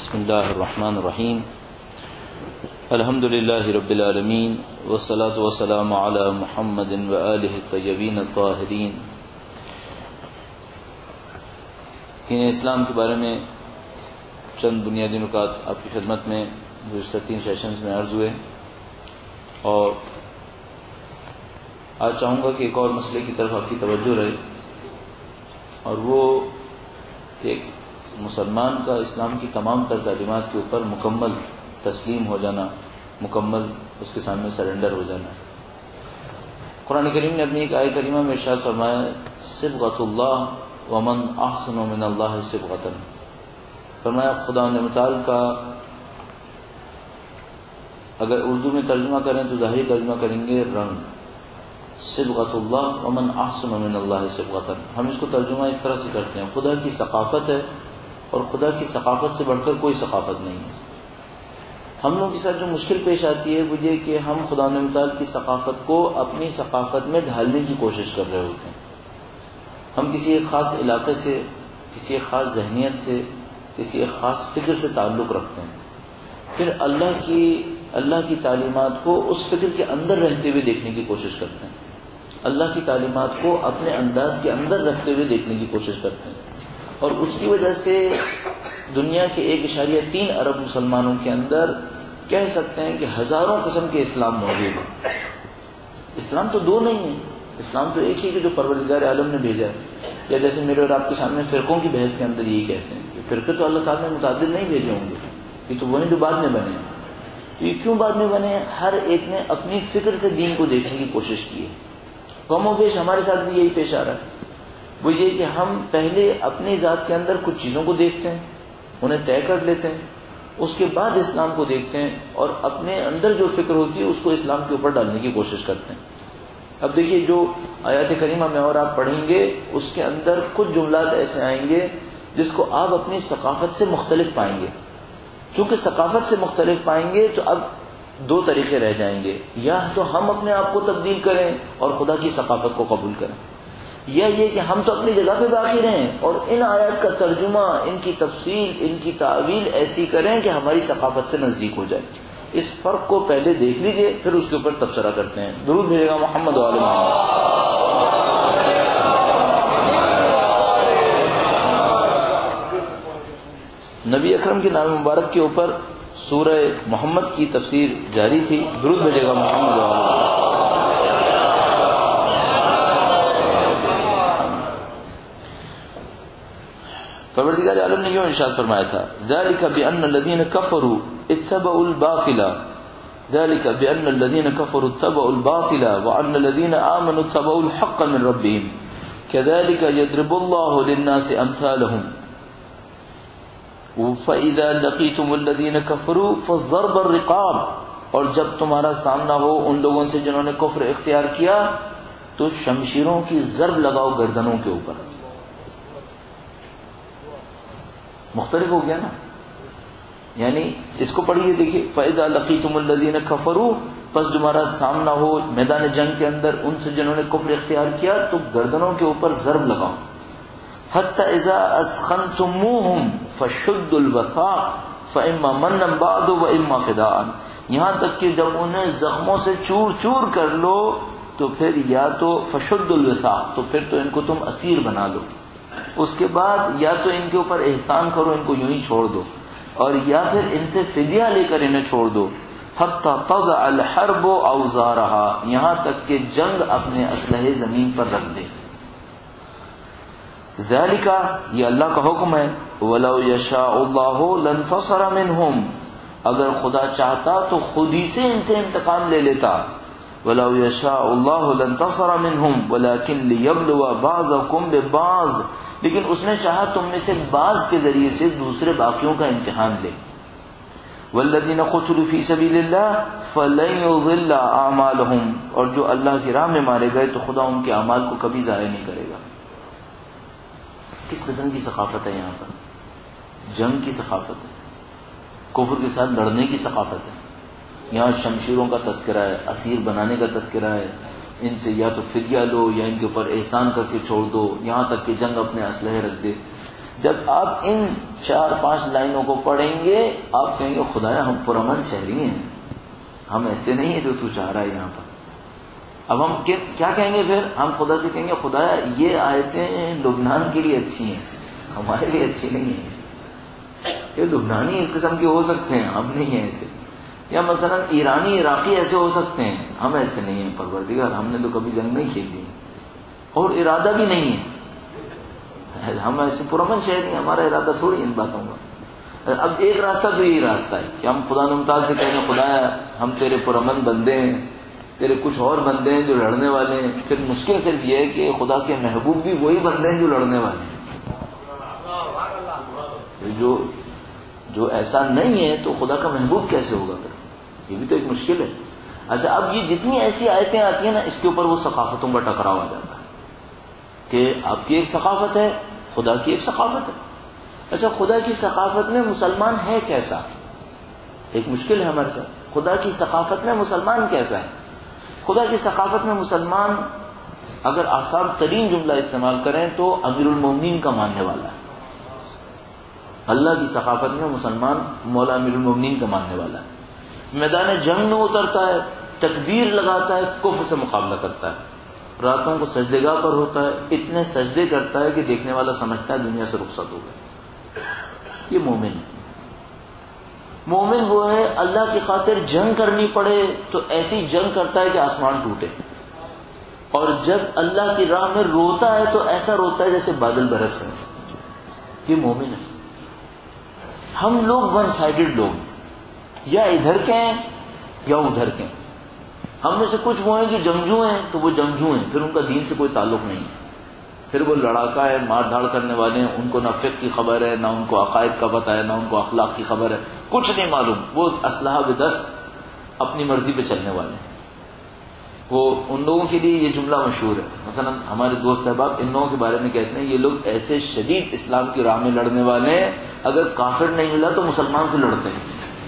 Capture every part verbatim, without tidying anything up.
بسم اللہ الرحمن الرحیم الحمد للہ رب العالمین والصلاة والسلام علی محمد وآلہ الطیبین الطاہرین۔ دین اسلام کے بارے میں چند بنیادی نکات آپ کی خدمت میں گزشتہ تین سیشنز میں عرض ہوئے، اور آج چاہوں گا کہ ایک اور مسئلے کی طرف آپ کی توجہ رہے، اور وہ ایک مسلمان کا اسلام کی تمام تر تعلیمات کے اوپر مکمل تسلیم ہو جانا، مکمل اس کے سامنے سرنڈر ہو جانا۔ قرآن کریم نے اپنی ایک آیت کریمہ میں ارشاد فرمایا صبغۃ اللہ ومن احسن من اللہ صبغۃ، فرمایا خدا متعال کا اگر اردو میں ترجمہ کریں تو ظاہری ترجمہ کریں گے رنگ، صبغۃ اللہ ومن احسن من اللہ صبغۃ۔ ہم اس کو ترجمہ اس طرح سے کرتے ہیں خدا کی ثقافت ہے، اور خدا کی ثقافت سے بڑھ کر کوئی ثقافت نہیں ہے۔ ہم لوگوں کے ساتھ جو مشکل پیش آتی ہے وہ یہ کہ ہم خدا متعال کی ثقافت کو اپنی ثقافت میں ڈھالنے کی کوشش کر رہے ہوتے ہیں۔ ہم کسی ایک خاص علاقے سے، کسی ایک خاص ذہنیت سے، کسی ایک خاص فکر سے تعلق رکھتے ہیں، پھر اللہ کی اللہ کی تعلیمات کو اس فکر کے اندر رہتے ہوئے دیکھنے کی کوشش کرتے ہیں، اللہ کی تعلیمات کو اپنے انداز کے اندر رکھتے ہوئے دیکھنے کی کوشش کرتے ہیں، اور اس کی وجہ سے دنیا کے ایک اشاریہ تین ارب مسلمانوں کے اندر کہہ سکتے ہیں کہ ہزاروں قسم کے اسلام موجود ہیں۔ اسلام تو دو نہیں ہے، اسلام تو ایک ہی کہ جو پروردگار عالم نے بھیجا ہے، یا جیسے میرے اور آپ کے سامنے فرقوں کی بحث کے اندر یہی کہتے ہیں کہ فرقے تو اللہ تعالیٰ نے متعدد نہیں بھیجے ہوں گے، یہ تو وہی جو بعد میں بنے ہیں۔ تو یہ کیوں بعد میں بنے؟ ہر ایک نے اپنی فکر سے دین کو دیکھنے کی کوشش کی ہے۔ کم و بیش ہمارے ساتھ بھی یہی پیش آ رہا ہے، وہ یہ کہ ہم پہلے اپنی ذات کے اندر کچھ چیزوں کو دیکھتے ہیں، انہیں طے کر لیتے ہیں، اس کے بعد اسلام کو دیکھتے ہیں، اور اپنے اندر جو فکر ہوتی ہے اس کو اسلام کے اوپر ڈالنے کی کوشش کرتے ہیں۔ اب دیکھیے جو آیات کریمہ میں اور آپ پڑھیں گے اس کے اندر کچھ جملات ایسے آئیں گے جس کو آپ اپنی ثقافت سے مختلف پائیں گے۔ چونکہ ثقافت سے مختلف پائیں گے تو اب دو طریقے رہ جائیں گے، یا تو ہم اپنے آپ کو تبدیل کریں اور خدا کی ثقافت کو قبول کریں، یا یہ کہ ہم تو اپنی جگہ پہ باقی رہیں اور ان آیات کا ترجمہ، ان کی تفصیل، ان کی تعویل ایسی کریں کہ ہماری ثقافت سے نزدیک ہو جائے۔ اس فرق کو پہلے دیکھ لیجئے، پھر اس کے اوپر تبصرہ کرتے ہیں۔ درود بھیجے گا محمد وآل محمد۔ نبی اکرم کے نام مبارک کے اوپر سورہ محمد کی تفسیر جاری تھی، درود بھیجے گا محمد وآل محمد۔ پروردگار عالم نے یوں ارشاد فرمایا تھا ذالک بأن الذین کفروا اتبعوا الباطل ذالک بأن الذین کفروا اتبعوا الباطل وأن الذین آمنوا اتبعوا الحق من ربهم كذلك يضرب الله للناس امثالهم فإذا لقيتم الذین كفروا فضرب الرقاب، اور جب تمہارا سامنا ہو ان لوگوں سے جنہوں نے کفر اختیار کیا تو شمشیروں کی ضرب لگاؤ گردنوں کے اوپر۔ مختلف ہو گیا نا، یعنی اس کو پڑھیے دیکھیے فَإِذَا لَقِيتُمُ الَّذِينَ كَفَرُوا، پس تمہارا سامنا ہو میدان جنگ کے اندر ان سے جنہوں نے کفر اختیار کیا تو گردنوں کے اوپر ضرب لگاؤ۔ حَتَّى إِذَا أَسْخَنْتُمُوهُمْ فَشُدُّوا الْوَثَاقَ فَإِمَّا مَنًّا بَعْدُ وَإِمَّا فِدَاءً، یہاں تک کہ جب انہیں زخموں سے چور چور کر لو تو پھر یا تو فَشُدُّوا الْوَثَاقَ، تو پھر تو ان کو تم اسیر بنا لو، اس کے بعد یا تو ان کے اوپر احسان کرو، ان کو یوں ہی چھوڑ دو، اور یا پھر ان سے فدیہ لے کر انہیں چھوڑ دو۔ حتی تضع الحرب اوزارها، یہاں تک کہ جنگ اپنے اسلحے زمین پر رکھ دے۔ ذالک، یہ اللہ کا حکم ہے، ولو یشاء اللہ لانتصر منہم، اگر خدا چاہتا تو خود ہی سے ان سے انتقام لے لیتا۔ ولو یشاء اللہ لانتصر منہم ولکن لیبلو بعضکم ببعض، لیکن اس نے چاہا تم میں سے بعض کے ذریعے سے دوسرے باقیوں کا امتحان لے۔ والذین قتلوا فی سبیل اللہ فلن یضل اعمالهم، اور جو اللہ کی راہ میں مارے گئے تو خدا ان کے اعمال کو کبھی ضائع نہیں کرے گا۔ کس قسم کی ثقافت ہے یہاں پر؟ جنگ کی ثقافت ہے، کفر کے ساتھ لڑنے کی ثقافت ہے۔ یہاں شمشیروں کا تذکرہ ہے، اسیر بنانے کا تذکرہ ہے، ان سے یا تو فدیہ لو یا ان کے اوپر احسان کر کے چھوڑ دو، یہاں تک کہ جنگ اپنے اسلحے رکھ دے۔ جب آپ ان چار پانچ لائنوں کو پڑھیں گے آپ کہیں گے خدایا ہم پرامن شہری ہیں، ہم ایسے نہیں ہیں جو تو چاہ رہا ہے یہاں پر. اب ہم کیا کہیں گے پھر؟ ہم خدا سے کہیں گے خدایا یہ آیتیں لبنان کے لیے اچھی ہیں، ہمارے لیے اچھی نہیں ہیں. یہ لبنانی اس قسم کے ہو سکتے ہیں، ہم نہیں ہیں ایسے. یا مثلا ایرانی عراقی ایسے ہو سکتے ہیں، ہم ایسے نہیں ہیں پروردگار، ہم نے تو کبھی جنگ نہیں کھیلی اور ارادہ بھی نہیں ہے. ہم ایسے پرامن شہری ہیں، ہمارا ارادہ تھوڑی ان باتوں کا. اب ایک راستہ تو یہی راستہ ہے کہ ہم خدا نمتاز سے کہیں گے خدایا ہم تیرے پرامن بندے ہیں، تیرے کچھ اور بندے ہیں جو لڑنے والے ہیں. پھر مشکل صرف یہ ہے کہ خدا کے محبوب بھی وہی بندے ہیں جو لڑنے والے ہیں. جو جو ایسا نہیں ہے تو خدا کا محبوب کیسے ہوگا پھر؟ یہ بھی تو ایک مشکل ہے. اچھا اب یہ جتنی ایسی آیتیں آتی ہیں نا اس کے اوپر وہ ثقافتوں کا ٹکراؤ آ جاتا ہے کہ آپ کی ایک ثقافت ہے، خدا کی ایک ثقافت ہے. اچھا خدا کی ثقافت میں مسلمان ہے کیسا؟ ایک مشکل ہے ہمارے ساتھ. خدا کی ثقافت میں مسلمان کیسا ہے؟ خدا کی ثقافت میں مسلمان اگر آسان ترین جملہ استعمال کریں تو امیر المومنین کا ماننے والا ہے. اللہ کی ثقافت میں مسلمان مولا امیر المومنین کا ماننے والا ہے. میدان جنگ میں اترتا ہے، تکبیر لگاتا ہے، کفر سے مقابلہ کرتا ہے. راتوں کو سجدگاہ پر ہوتا ہے، اتنے سجدے کرتا ہے کہ دیکھنے والا سمجھتا ہے دنیا سے رخصت ہو گیا. یہ مومن ہے. مومن وہ ہے اللہ کی خاطر جنگ کرنی پڑے تو ایسی جنگ کرتا ہے کہ آسمان ٹوٹے، اور جب اللہ کی راہ میں روتا ہے تو ایسا روتا ہے جیسے بادل برس رہے ہیں. یہ مومن ہے. ہم لوگ ون سائیڈڈ لوگ، یا ادھر کے ہیں یا ادھر کے ہیں. ہم میں سے کچھ وہ ہیں جو جنگجو ہیں تو وہ جنگجو ہیں، پھر ان کا دین سے کوئی تعلق نہیں ہے. پھر وہ لڑاکا ہے، مار دھاڑ کرنے والے ہیں، ان کو نہ فقہ کی خبر ہے، نہ ان کو عقائد کا پتہ ہے، نہ ان کو اخلاق کی خبر ہے، کچھ نہیں معلوم. وہ اسلحہ بدست اپنی مرضی پہ چلنے والے ہیں. وہ ان لوگوں کے لیے یہ جملہ مشہور ہے. مثلا ہمارے دوست احباب ان لوگوں کے بارے میں کہتے ہیں یہ لوگ ایسے شدید اسلام کی راہ میں لڑنے والے ہیں، اگر کافر نہیں ملا تو مسلمان سے لڑتے ہیں.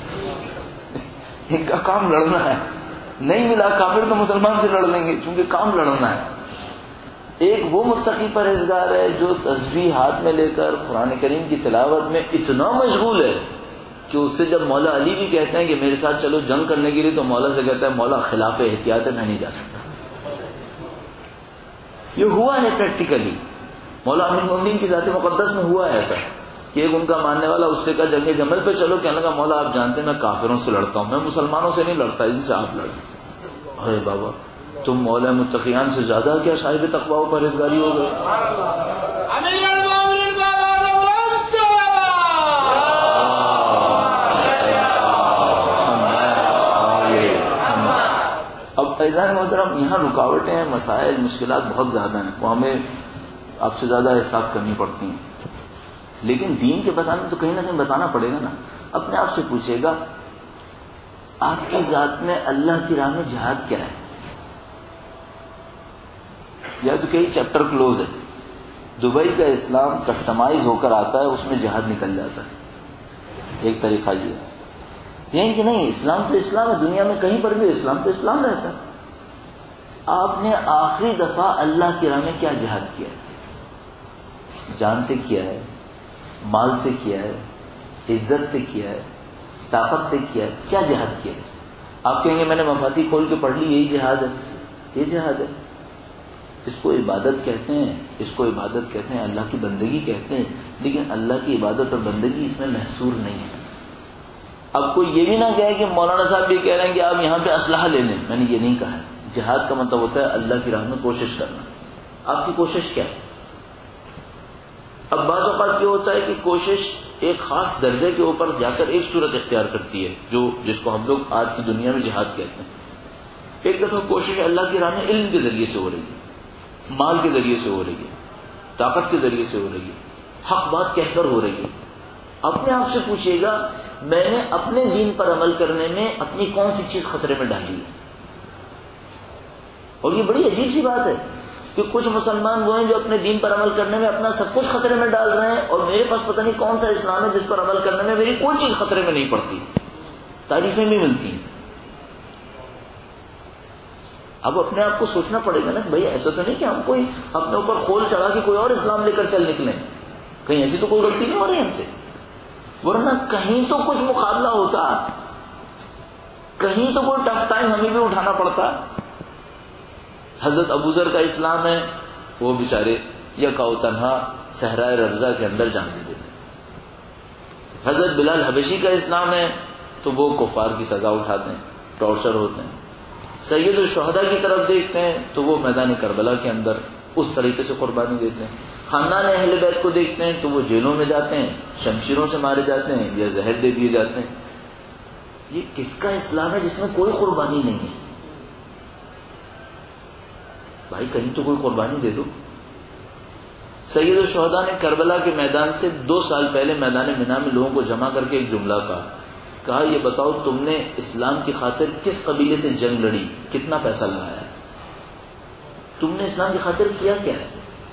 ان کا کام لڑنا ہے، نہیں ملا کافر تو مسلمان سے لڑ لیں گے چونکہ کام لڑنا ہے. ایک وہ متقی پرہیزگار ہے جو تسبیح ہاتھ میں لے کر قرآن کریم کی تلاوت میں اتنا مشغول ہے کہ اس سے جب مولا علی بھی کہتے ہیں کہ میرے ساتھ چلو جنگ کرنے کے لیے تو مولا سے کہتا ہے مولا خلاف احتیاط ہے، میں نہیں جا سکتا. یہ ہوا ہے پریکٹیکلی. مولا امیر المومنین کی ذات مقدس میں ہوا ہے ایسا کہ ایک ان کا ماننے والا اس سے کہا جنگ جمل پہ چلو، کہنے لگا مولا آپ جانتے ہیں میں کافروں سے لڑتا ہوں، میں مسلمانوں سے نہیں لڑتا، ان سے آپ لڑیں. ارے بابا تم مولا متقیان سے زیادہ کیا صاحب تقوی و پرہیزگاری ہو گئے. اب فیضان محترم یہاں رکاوٹیں ہیں، مسائل مشکلات بہت زیادہ ہیں، وہ ہمیں آپ سے زیادہ احساس کرنی پڑتی ہیں. لیکن دین کے بتانے تو کہیں نہ کہیں بتانا پڑے گا نا. اپنے آپ سے پوچھے گا آپ کی ذات میں اللہ کی راہ میں جہاد کیا ہے؟ یا تو کئی چیپٹر کلوز ہے. دبئی کا اسلام کسٹمائز ہو کر آتا ہے، اس میں جہاد نکل جاتا ہے. ایک طریقہ یہ ہے. یعنی کہ نہیں اسلام تو اسلام ہے، دنیا میں کہیں پر بھی اسلام تو اسلام رہتا ہے. آپ نے آخری دفعہ اللہ کی راہ میں کیا جہاد کیا ہے؟ جان سے کیا ہے، مال سے کیا ہے، عزت سے کیا ہے، طاقت سے کیا ہے، کیا جہاد کیا ہے؟ آپ کہیں گے میں نے مفاتی کھول کے پڑھ لی یہی جہاد ہے. یہ جہاد ہے. اس کو عبادت کہتے ہیں، اس کو عبادت کہتے ہیں، اللہ کی بندگی کہتے ہیں، لیکن اللہ کی عبادت اور بندگی اس میں محصور نہیں ہے. اب کوئی یہ بھی نہ کہے کہ مولانا صاحب یہ کہہ رہے ہیں کہ آپ یہاں پہ اسلحہ لے لیں. میں نے یہ نہیں کہا ہے. جہاد کا مطلب ہوتا ہے اللہ کی راہ میں کوشش کرنا. آپ کی کوشش کیا ہے؟ اب بعض اوقات یہ ہوتا ہے کہ کوشش ایک خاص درجے کے اوپر جا کر ایک صورت اختیار کرتی ہے جو جس کو ہم لوگ آج کی دنیا میں جہاد کہتے ہیں. ایک دفعہ کوشش اللہ کی راہ میں علم کے ذریعے سے ہو رہی ہے، مال کے ذریعے سے ہو رہی ہے، طاقت کے ذریعے سے ہو رہی ہے، حق بات کہہ کر ہو رہی ہے. اپنے آپ سے پوچھیے گا میں نے اپنے دین پر عمل کرنے میں اپنی کون سی چیز خطرے میں ڈالی ہے؟ اور یہ بڑی عجیب سی بات ہے کہ کچھ مسلمان وہ ہیں جو اپنے دین پر عمل کرنے میں اپنا سب کچھ خطرے میں ڈال رہے ہیں، اور میرے پاس پتہ نہیں کون سا اسلام ہے جس پر عمل کرنے میں میری کوئی چیز خطرے میں نہیں پڑتی، تعریفیں بھی ملتی ہیں. اب اپنے آپ کو سوچنا پڑے گا نا بھائی ایسا تو نہیں کہ ہم کوئی اپنے اوپر خول چڑھا کے کوئی اور اسلام لے کر چل نکلیں. کہیں ایسی تو کوئی غلطی نہیں ہو رہی ہم سے، ورنہ کہیں تو کچھ مقابلہ ہوتا، کہیں تو کوئی ٹف ٹائم ہمیں بھی اٹھانا پڑتا. حضرت ابو ذر کا اسلام ہے، وہ بیچارے یکا و تنہا صحرائے ربضہ کے اندر جان دے دیتے. حضرت بلال حبشی کا اسلام ہے تو وہ کفار کی سزا اٹھاتے ہیں، ٹارچر ہوتے ہیں. سید الشہداء کی طرف دیکھتے ہیں تو وہ میدان کربلا کے اندر اس طریقے سے قربانی دیتے ہیں. خاندان اہل بیت کو دیکھتے ہیں تو وہ جیلوں میں جاتے ہیں، شمشیروں سے مارے جاتے ہیں یا زہر دے دیے جاتے ہیں. یہ کس کا اسلام ہے جس میں کوئی قربانی نہیں ہے؟ بھائی کہیں تو کوئی قربانی دے دو. سید الشہداء نے کربلا کے میدان سے دو سال پہلے میدان مینا میں لوگوں کو جمع کر کے ایک جملہ کہا کہا یہ بتاؤ تم نے اسلام کی خاطر کس قبیلے سے جنگ لڑی، کتنا پیسہ لگایا، تم نے اسلام کی خاطر کیا کیا ہے؟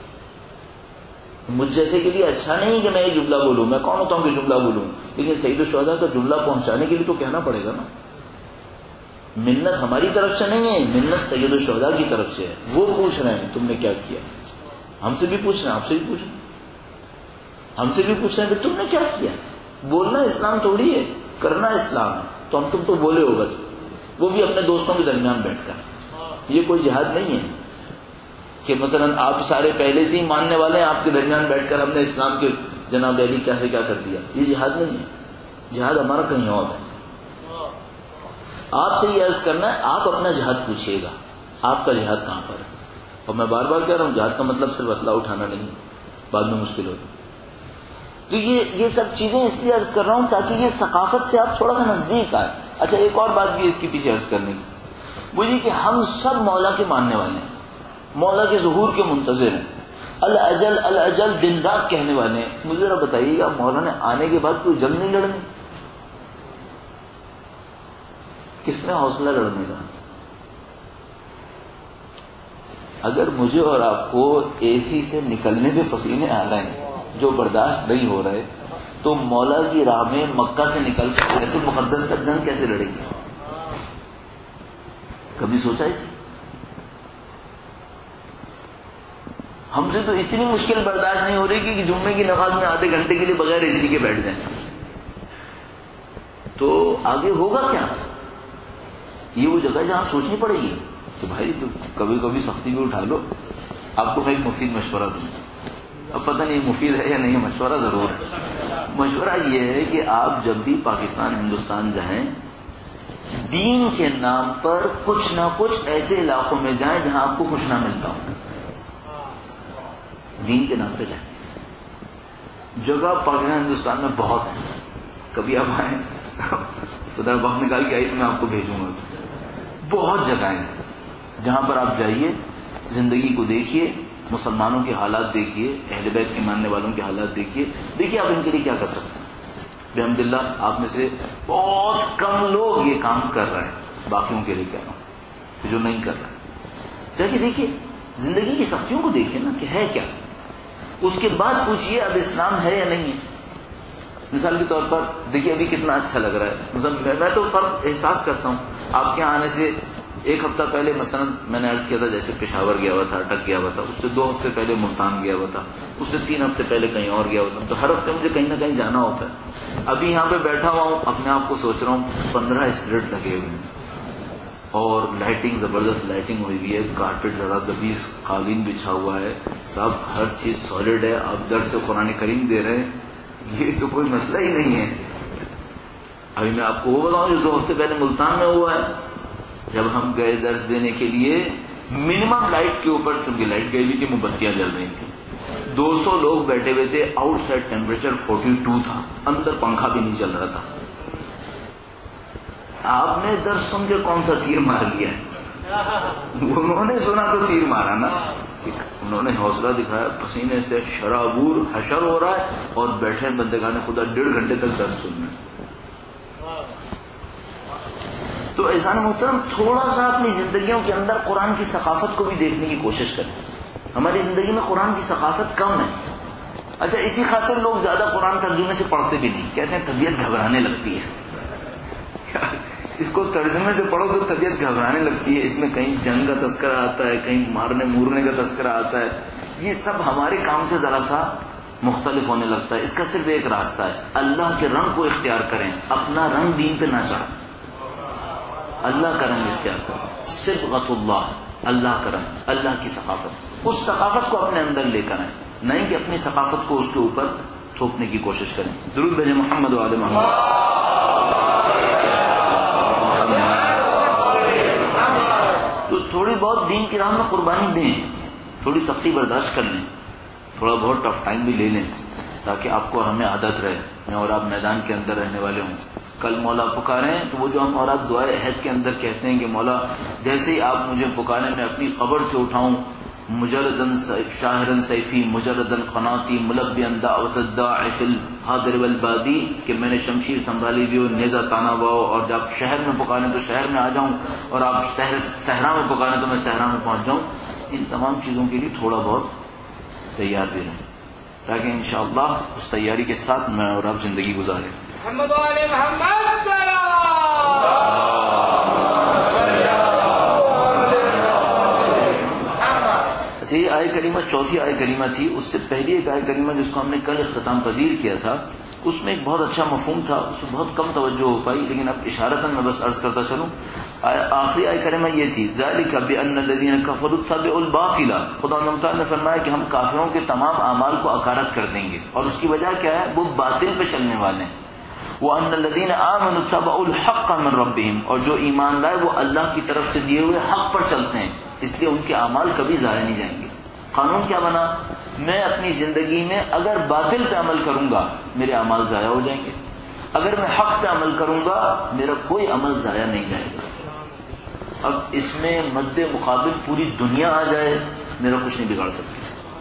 مجھ جیسے کے لیے اچھا نہیں کہ میں یہ جملہ بولوں، میں کون ہوتا ہوں کہ جملہ بولوں، لیکن سید الشہداء کا جملہ پہنچانے کے لیے تو کہنا پڑے گا نا. منت ہماری طرف سے نہیں ہے، منت سید الشہداء کی طرف سے ہے. وہ پوچھ رہے ہیں تم نے کیا کیا. ہم سے بھی پوچھ رہے ہیں، آپ سے بھی پوچھ رہے ہیں، ہم سے بھی پوچھ رہے ہیں کہ تم نے کیا کیا. بولنا اسلام تھوڑی ہے، کرنا اسلام ہے. تو ہم تم تو بولے ہو بس، وہ بھی اپنے دوستوں کے درمیان بیٹھ کر. یہ کوئی جہاد نہیں ہے کہ مثلا آپ سارے پہلے سے ہی ماننے والے ہیں، آپ کے درمیان بیٹھ کر ہم نے اسلام کے جناب علی کیسے کیا کر دیا. یہ جہاد نہیں ہے. جہاد ہمارا کہیں اور ہے. آپ سے یہ عرض کرنا ہے، آپ اپنا جہاد پوچھیے گا، آپ کا جہاد کہاں پر ہے. اور میں بار بار کہہ رہا ہوں، جہاد کا مطلب صرف اسلحہ اٹھانا نہیں، بعد میں مشکل ہوگی. تو یہ یہ سب چیزیں اس لیے عرض کر رہا ہوں تاکہ یہ ثقافت سے آپ تھوڑا سا نزدیک آئے. اچھا ایک اور بات بھی اس کے پیچھے عرض کرنے کی، وہ یہ کہ ہم سب مولا کے ماننے والے ہیں، مولا کے ظہور کے منتظر ہیں، الاجل الاجل دن رات کہنے والے ہیں. مجھے ذرا بتائیے گا مولا نے آنے کے بعد کوئی جنگ نہیں لڑنی؟ کس نے حوصلہ لڑنے کا؟ اگر مجھے اور آپ کو اے سی سے نکلنے میں پسینے آ رہے ہیں جو برداشت نہیں ہو رہے، تو مولا کی راہ میں مکہ سے نکل کر بیت المقدس کا جنگ کیسے لڑیں گے؟ کبھی سوچا اسے؟ ہم سے تو اتنی مشکل برداشت نہیں ہو رہی کہ جمعے کی نماز میں آدھے گھنٹے کے لیے بغیر اے سی کے بیٹھ جائیں. تو آگے ہوگا کیا؟ یہ وہ جگہ جہاں سوچنی پڑے گی کہ بھائی کبھی کبھی سختی بھی اٹھا لو. آپ کو میں ایک مفید مشورہ دوں، اب پتہ نہیں مفید ہے یا نہیں، مشورہ ضرور ہے. مشورہ یہ ہے کہ آپ جب بھی پاکستان ہندوستان جائیں، دین کے نام پر کچھ نہ کچھ ایسے علاقوں میں جائیں جہاں آپ کو کچھ نہ ملتا ہو. دین کے نام پہ جائیں. جگہ پاکستان ہندوستان میں بہت ہے، کبھی آپ آئیں ادھر وقت نکال کے آئی تو میں آپ کو بھیجوں گا. بہت جگہیں ہیں جہاں پر آپ جائیے، زندگی کو دیکھیے، مسلمانوں کے حالات دیکھیے، اہل بیت کے ماننے والوں کے حالات دیکھیے، دیکھیے آپ ان کے لیے کیا کر سکتے ہیں. بحمد اللہ آپ میں سے بہت کم لوگ یہ کام کر رہے ہیں، باقیوں کے لیے کہہ رہا ہوں جو نہیں کر رہے. جا کے دیکھیے، زندگی کی سختیوں کو دیکھیے نا کہ ہے کیا، اس کے بعد پوچھئے اب اسلام ہے یا نہیں ہے. مثال کے طور پر دیکھیے ابھی کتنا اچھا لگ رہا ہے. مثلا میں تو فرق احساس کرتا ہوں آپ کے آنے سے ایک ہفتہ پہلے مثلا میں نے عرض کیا تھا جیسے پشاور گیا ہوا تھا، اٹک گیا ہوا تھا، اس سے دو ہفتے پہلے ملتان گیا ہوا تھا، اس سے تین ہفتے پہلے کہیں اور گیا ہوا تھا. تو ہر ہفتے مجھے کہیں نہ کہیں جانا ہوتا ہے. ابھی یہاں پہ بیٹھا ہوا ہوں، اپنے آپ کو سوچ رہا ہوں پندرہ اسپرٹ لگے ہوئے ہیں اور لائٹنگ زبردست لائٹنگ ہوئی ہوئی ہے، کارپیٹ ذرا دبیز قالین بچھا ہوا ہے، سب ہر چیز سالڈ ہے. آپ در سے قرآن کریم دے رہے ہیں، یہ تو کوئی مسئلہ ہی نہیں ہے. ابھی میں آپ کو وہ بتاؤں جو دو ہفتے پہلے ملتان میں ہوا ہے. جب ہم گئے درس دینے کے لیے، منیمم لائٹ کے اوپر، چونکہ لائٹ گئی ہوئی تھی، وہ بتیاں جل رہی تھیں، دو سو لوگ بیٹھے ہوئے تھے. Outside temperature forty two تھا، اندر پنکھا بھی نہیں چل رہا تھا. آپ نے درس سن کے کون سا تیر مار لیا ہے؟ انہوں نے سنا تو تیر مارا نا. انہوں نے حوصلہ دکھایا، پسینے سے شرابور حشر ہو رہا ہے اور بیٹھے بندگان خدا ڈیڑھ گھنٹے تک درس سن رہے ہیں. تو عزیزان محترم، تھوڑا سا اپنی زندگیوں کے اندر قرآن کی ثقافت کو بھی دیکھنے کی کوشش کریں. ہماری زندگی میں قرآن کی ثقافت کم ہے. اچھا اسی خاطر لوگ زیادہ قرآن ترجمے سے پڑھتے بھی نہیں، کہتے ہیں طبیعت گھبرانے لگتی ہے. اس کو ترجمے سے پڑھو تو طبیعت گھبرانے لگتی ہے، اس میں کہیں جنگ کا تذکرہ آتا ہے، کہیں مارنے مورنے کا تذکرہ آتا ہے. یہ سب ہمارے کام سے ذرا سا مختلف ہونے لگتا ہے. اس کا صرف ایک راستہ ہے, اللہ کے رنگ کو اختیار کریں, اپنا رنگ دین پہ نہ چڑھیں, اللہ کا رنگ اختیار کریں. صبغۃ اللہ, اللہ کا رنگ, اللہ کی ثقافت, اس ثقافت کو اپنے اندر لے کر آئیں, نہیں کہ اپنی ثقافت کو اس کے اوپر تھوپنے کی کوشش کریں. درود بھیجیں محمد و آل محمد. تو تھوڑی بہت دین کی راہ میں قربانی دیں, تھوڑی سختی برداشت کر لیں, تھوڑا بہت ٹف ٹائم بھی لے لیں, تاکہ آپ کو اور ہمیں عادت رہے. میں اور آپ میدان کے اندر رہنے والے ہوں, کل مولا پکاریں تو وہ جو ہم اور آپ دعائے عہد کے اندر کہتے ہیں کہ مولا جیسے ہی آپ مجھے پکاریں میں اپنی قبر سے اٹھاؤں, مجردن شاہرن سیفی مجردن قناتی ملبیاً دعوت الداعی فی الحاضر والبادی, کہ میں نے شمشیر سنبھالی ہوئی اور نیزہ تانا ہوا ہو, اور جب شہر میں پکاریں تو شہر میں آ جاؤں, اور آپ صحرا میں پکاریں تو میں صحرا میں پہنچ جاؤں. ان تمام چیزوں کے لیے تھوڑا بہت تیار بھی رہیں, تاکہ انشاءاللہ اس تیاری کے ساتھ میں اور آپ زندگی گزاریں. محمد علی محمد سلام. اچھا, یہ آیہ کریمہ چوتھی آیہ کریمہ تھی. اس سے پہلی ایک آیہ کریمہ جس کو ہم نے کل اختتام پذیر کیا تھا, اس میں ایک بہت اچھا مفہوم تھا, اس میں بہت کم توجہ ہو پائی, لیکن اب اشارتاً میں بس عرض کرتا چلوں. آخری آیہ کریمہ یہ تھی, ذالک بأن الذین کفروا اتبعوا الباطل. خدا تعالیٰ نے فرمایا کہ ہم کافروں کے تمام اعمال کو اکارت کر دیں گے, اور اس کی وجہ کیا ہے, وہ باطل پہ چلنے والے ہیں. وَأَنَّ الَّذِينَ آمَنُوا اتَّبَعُوا الْحَقَّ مِنْ رَبِّهِمْ, اور جو ایمان لائے وہ اللہ کی طرف سے دیے ہوئے حق پر چلتے ہیں, اس لیے ان کے اعمال کبھی ضائع نہیں جائیں گے. قانون کیا بنا, میں اپنی زندگی میں اگر باطل پہ عمل کروں گا میرے اعمال ضائع ہو جائیں گے, اگر میں حق پہ عمل کروں گا میرا کوئی عمل ضائع نہیں جائے گا. اب اس میں مد مقابل پوری دنیا آ جائے میرا کچھ نہیں بگاڑ سکتی.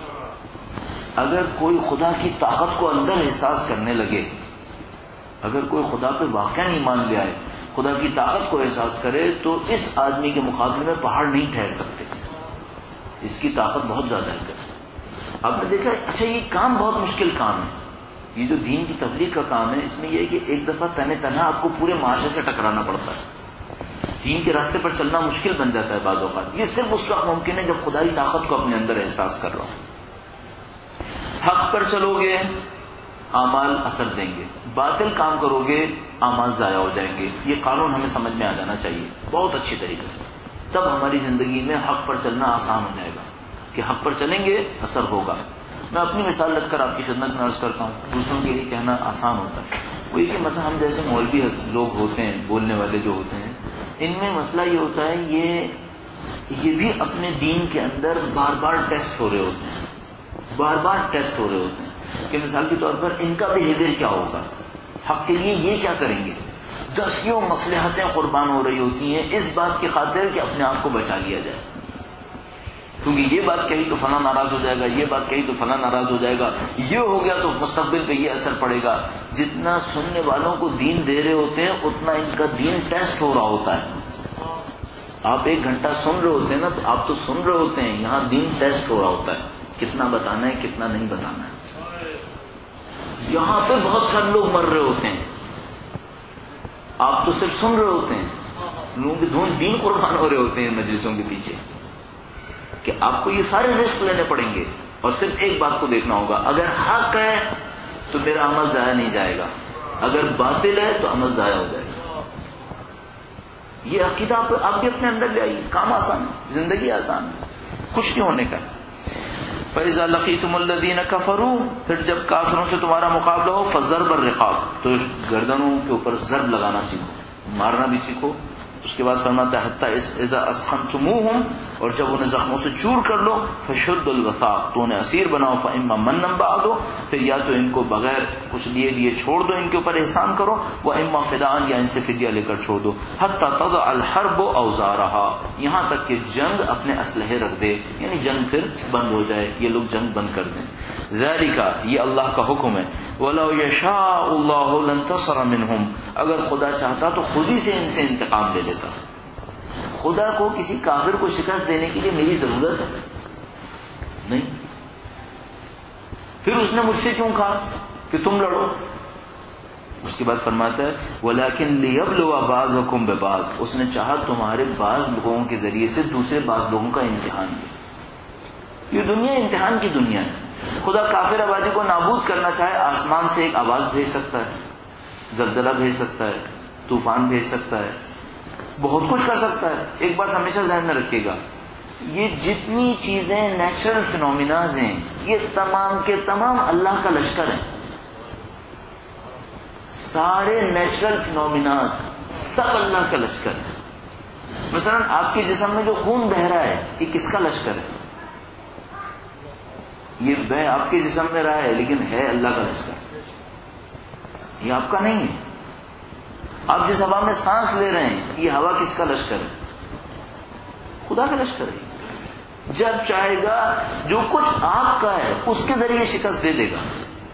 اگر کوئی خدا کی طاقت کو اندر احساس کرنے لگے, اگر کوئی خدا پہ واقعا ایمان لے آئے, خدا کی طاقت کو احساس کرے, تو اس آدمی کے مقابلے میں پہاڑ نہیں ٹھہر سکتے. اس کی طاقت بہت زیادہ ہے. آپ نے دیکھا, اچھا یہ کام بہت مشکل کام ہے, یہ جو دین کی تبلیغ کا کام ہے, اس میں یہ ہے کہ ایک دفعہ تنہ تنہا آپ کو پورے معاشرے سے ٹکرانا پڑتا ہے. دین کے راستے پر چلنا مشکل بن جاتا ہے بعض اوقات. یہ صرف اس وقت ممکن ہے جب خدائی طاقت کو اپنے اندر احساس کر رہا ہوں. حق پر چلو گے اعمال اثر دیں گے, باطل کام کرو گے اعمال ضائع ہو جائیں گے. یہ قانون ہمیں سمجھ میں آ جانا چاہیے بہت اچھی طریقے سے, تب ہماری زندگی میں حق پر چلنا آسان ہو جائے گا, کہ حق پر چلیں گے اثر ہوگا. میں اپنی مثال رکھ کر آپ کی خدمت میں عرض کرتا ہوں, دوسروں کے لیے کہنا آسان ہوتا ہے. وہی کہ مثلا ہم جیسے مولوی لوگ ہوتے ہیں, بولنے والے جو ہوتے ہیں, ان میں مسئلہ یہ ہوتا ہے, یہ یہ بھی اپنے دین کے اندر بار بار ٹیسٹ ہو رہے ہوتے ہیں, بار بار ٹیسٹ ہو رہے ہوتے ہیں کہ مثال کے طور پر ان کا بیہیویئر کیا ہوگا, حق کے لیے یہ کیا کریں گے. دسیوں مصلحتیں قربان ہو رہی ہوتی ہیں اس بات کی خاطر کہ اپنے آپ کو بچا لیا جائے, کیونکہ یہ بات کہی تو فلاں ناراض ہو جائے گا, یہ بات کہی تو فلاں ناراض ہو جائے گا, یہ ہو گیا تو مستقبل پہ یہ اثر پڑے گا. جتنا سننے والوں کو دین دے رہے ہوتے ہیں اتنا ان کا دین ٹیسٹ ہو رہا ہوتا ہے. آپ ایک گھنٹہ سن رہے ہوتے ہیں نا, تو آپ تو سن رہے ہوتے ہیں, یہاں دین ٹیسٹ ہو رہا ہوتا ہے, کتنا بتانا ہے کتنا نہیں بتانا ہے. یہاں پہ بہت سارے لوگ مر رہے ہوتے ہیں, آپ تو صرف سن رہے ہوتے ہیں, لوگوں کے دھون دین قربان ہو رہے ہوتے ہیں مجلسوں کے پیچھے, کہ آپ کو یہ سارے رسک لینے پڑیں گے, اور صرف ایک بات کو دیکھنا ہوگا, اگر حق ہے تو میرا عمل ضائع نہیں جائے گا, اگر باطل ہے تو عمل ضائع ہو جائے گا. یہ عقیدہ آپ, آپ بھی اپنے اندر لے آئیے, کام آسان ہے, زندگی آسان ہے, کچھ نہیں ہونے کا. فَإِذَا لَقِيتُمُ الَّذِينَ كَفَرُوا, پھر جب کافروں سے تمہارا مقابلہ ہو, فَضَرْبَ الرِّقَابِ, تو گردنوں کے اوپر ضرب لگانا سیکھو, مارنا بھی سیکھو. اس کے بعد فرماتا ہے حتی اذا اسخنتموہم, اور جب انہیں زخموں سے چور کر لو, فشدوا الوثاق, تو انہیں اسیر بناؤ, فاما منا بعد, پھر یا تو ان کو بغیر کچھ لیے دیے چھوڑ دو, ان کے اوپر احسان کرو, واما فداء, یا ان سے فدیہ لے کر چھوڑ دو, حتی تضع الحرب اوزارها, یہاں تک کہ جنگ اپنے اسلحے رکھ دے, یعنی جنگ پھر بند ہو جائے, یہ لوگ جنگ بند کر دیں. ذالک, یہ اللہ کا حکم ہے. وَلَوْ يَشَاءُ اللَّهُ لَانتَصَرَ مِنْهُمْ, اگر خدا چاہتا تو خود ہی سے ان سے انتقام لے لیتا. خدا کو کسی کافر کو شکست دینے کے لیے میری ضرورت ہے نہیں, پھر اس نے مجھ سے کیوں کہا کہ تم لڑو. اس کے بعد فرماتا ہے وَلَكِنْ لِيَبْلُوَ بَعْضَكُمْ بِبَعْضٍ, اس نے چاہا تمہارے بعض لوگوں کے ذریعے سے دوسرے بعض لوگوں کا امتحان لے. یہ دنیا امتحان کی دنیا ہے, خدا کافر آبادی کو نابود کرنا چاہے آسمان سے ایک آواز بھیج سکتا ہے، زلزلہ بھیج سکتا ہے، طوفان بھیج سکتا ہے، بہت کچھ کر سکتا ہے. ایک بات ہمیشہ ذہن میں رکھیے گا، یہ جتنی چیزیں نیچرل فینومیناز ہیں یہ تمام کے تمام اللہ کا لشکر ہیں. سارے نیچرل فینومیناز سب اللہ کا لشکر ہے. مثلا آپ کے جسم میں جو خون بہ رہا ہے یہ کس کا لشکر ہے؟ یہ بہ آپ کے جسم میں رہا ہے لیکن ہے اللہ کا لشکر، یہ آپ کا نہیں ہے. آپ جس ہوا میں سانس لے رہے ہیں یہ ہوا کس کا لشکر ہے؟ خدا کا لشکر ہے. جب چاہے گا جو کچھ آپ کا ہے اس کے ذریعے شکست دے دے گا،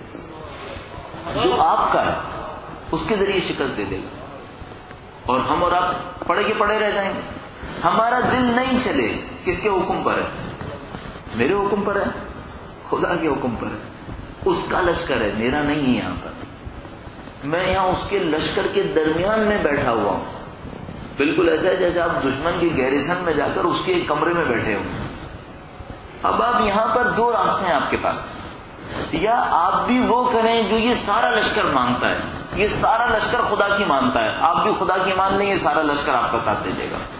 جو آپ کا ہے اس کے ذریعے شکست دے دے گا. اور ہم اور آپ پڑے کے پڑے رہ جائیں گے. ہمارا دل نہیں چلے کس کے حکم پر ہے؟ میرے حکم پر ہے، خدا کے حکم پر ہے. اس کا لشکر ہے، میرا نہیں ہے. یہاں پر میں یہاں اس کے لشکر کے درمیان میں بیٹھا ہوا ہوں. بالکل ایسا ہے جیسے آپ دشمن کی گیریسن میں جا کر اس کے ایک کمرے میں بیٹھے ہوں. اب آپ یہاں پر دو راستے ہیں آپ کے پاس، یا آپ بھی وہ کریں جو یہ سارا لشکر مانتا ہے، یہ سارا لشکر خدا کی مانتا ہے، آپ بھی خدا کی مان لیں، یہ سارا لشکر آپ کا ساتھ دے دے گا.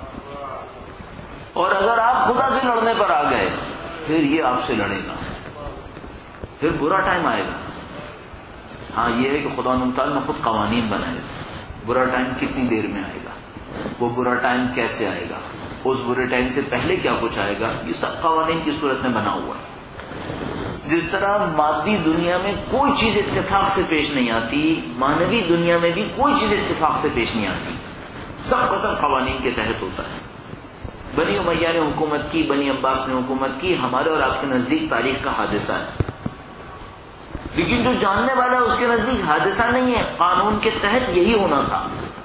اور اگر آپ خدا سے لڑنے پر آ گئے پھر یہ آپ سے لڑے گا، پھر برا ٹائم آئے گا. ہاں یہ ہے کہ خدا تعالیٰ نے خود قوانین بنائے. برا ٹائم کتنی دیر میں آئے گا، وہ برا ٹائم کیسے آئے گا، اس برے ٹائم سے پہلے کیا کچھ آئے گا، یہ سب قوانین کی صورت میں بنا ہوا ہے. جس طرح مادی دنیا میں کوئی چیز اتفاق سے پیش نہیں آتی، مانوی دنیا میں بھی کوئی چیز اتفاق سے پیش نہیں آتی، سب کا سب قوانین کے تحت ہوتا ہے. بنی امیہ نے حکومت کی، بنی عباس نے حکومت کی، ہمارے اور آپ کے نزدیک تاریخ کا حادثہ ہے. لیکن جو جاننے والا ہے اس کے نزدیک حادثہ نہیں ہے، قانون کے تحت یہی ہونا تھا.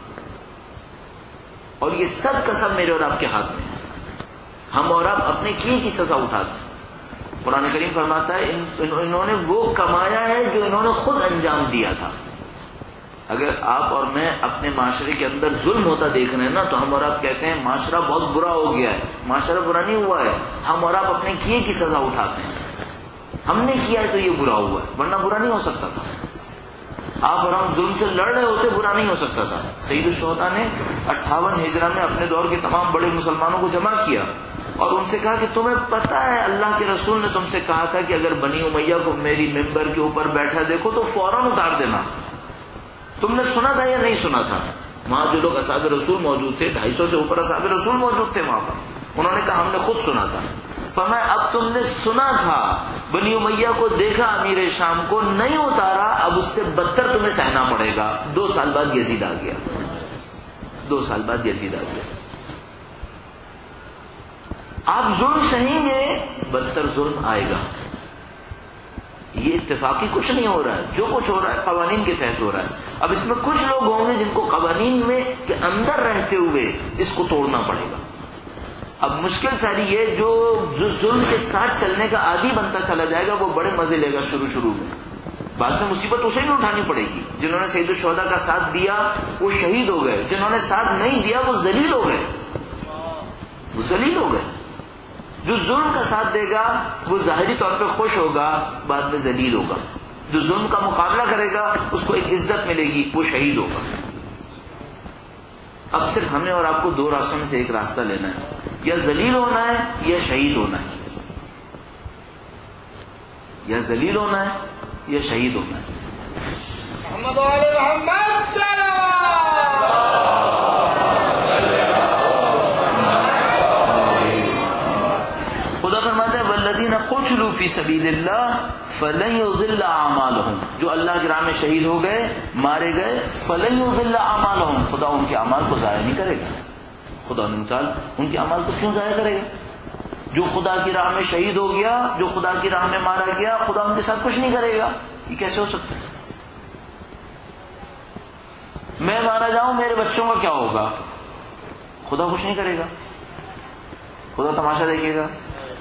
اور یہ سب کا سب میرے اور آپ کے ہاتھ میں ہے. ہم اور آپ اپنے کیے کی سزا اٹھاتے ہیں. قرآن کریم فرماتا ہے انہوں نے وہ کمایا ہے جو انہوں نے خود انجام دیا تھا. اگر آپ اور میں اپنے معاشرے کے اندر ظلم ہوتا دیکھ رہے ہیں نا تو ہم اور آپ کہتے ہیں معاشرہ بہت برا ہو گیا ہے. معاشرہ برا نہیں ہوا ہے، ہم اور آپ اپنے کیے کی سزا اٹھاتے ہیں. ہم نے کیا ہے تو یہ برا ہوا ہے، ورنہ برا نہیں ہو سکتا تھا. آپ اور ہم ظلم سے لڑ رہے ہوتے برا نہیں ہو سکتا تھا. سید الشہداء نے اٹھاون ہجرہ میں اپنے دور کے تمام بڑے مسلمانوں کو جمع کیا اور ان سے کہا کہ تمہیں پتہ ہے اللہ کے رسول نے تم سے کہا تھا کہ اگر بنی امیہ کو میری ممبر کے اوپر بیٹھا دیکھو تو فوراً اتار دینا. تم نے سنا تھا یا نہیں سنا تھا؟ وہاں جو لوگ اصحاب رسول موجود تھے، ڈھائی سو سے اوپر اصحاب رسول موجود تھے وہاں پر، انہوں نے کہا ہم نے خود سنا تھا. فرمایا اب تم نے سنا تھا، بنی امیہ کو دیکھا امیر شام کو نہیں اتارا، اب اس سے بدتر تمہیں سہنا پڑے گا. دو سال بعد یزید آ گیا، دو سال بعد یزید آ گیا. آپ ظلم سہیں گے بدتر ظلم آئے گا. یہ اتفاقی کچھ نہیں ہو رہا ہے، جو کچھ ہو رہا ہے قوانین کے تحت ہو رہا ہے. اب اس میں کچھ لوگ ہوں گے جن کو قوانین میں کے اندر رہتے ہوئے اس کو توڑنا پڑے گا. اب مشکل ساری یہ جو ظلم کے ساتھ چلنے کا عادی بنتا چلا جائے گا وہ بڑے مزے لے گا شروع شروع میں، بعد میں مصیبت اسے بھی اٹھانی پڑے گی. جنہوں نے سید الشہداء کا ساتھ دیا وہ شہید ہو گئے، جنہوں نے ساتھ نہیں دیا وہ ذلیل ہو گئے، وہ ذلیل ہو گئے. جو ظلم کا ساتھ دے گا وہ ظاہری طور پہ خوش ہوگا، بعد میں ذلیل ہوگا. جو ظلم کا مقابلہ کرے گا اس کو ایک عزت ملے گی، وہ شہید ہوگا. اب صرف ہمیں اور آپ کو دو راستوں میں سے ایک راستہ لینا ہے، یا ذلیل ہونا ہے یا شہید ہونا ہے. یا ذلیل ہونا ہے یا شہید ہونا ہے. محمد علی محمد صلوات. خدا فرماتا ہے والذین قتلوا فی سبیل اللہ فلن یضل اعمالهم، جو اللہ کی راہ میں شہید ہو گئے، مارے گئے، فلن یضل اعمالهم، خدا ان کے اعمال کو ضائع نہیں کرے گا. خدا تعالیٰ ان کے اعمال کو کیوں ضائع کرے گا؟ جو خدا کی راہ میں شہید ہو گیا، جو خدا کی راہ میں مارا گیا، خدا ان کے ساتھ کچھ نہیں کرے گا. یہ کیسے ہو سکتا ہے؟ میں مارا جاؤں میرے بچوں کا کیا ہوگا؟ خدا کچھ نہیں کرے گا، خدا تماشا دیکھے گا.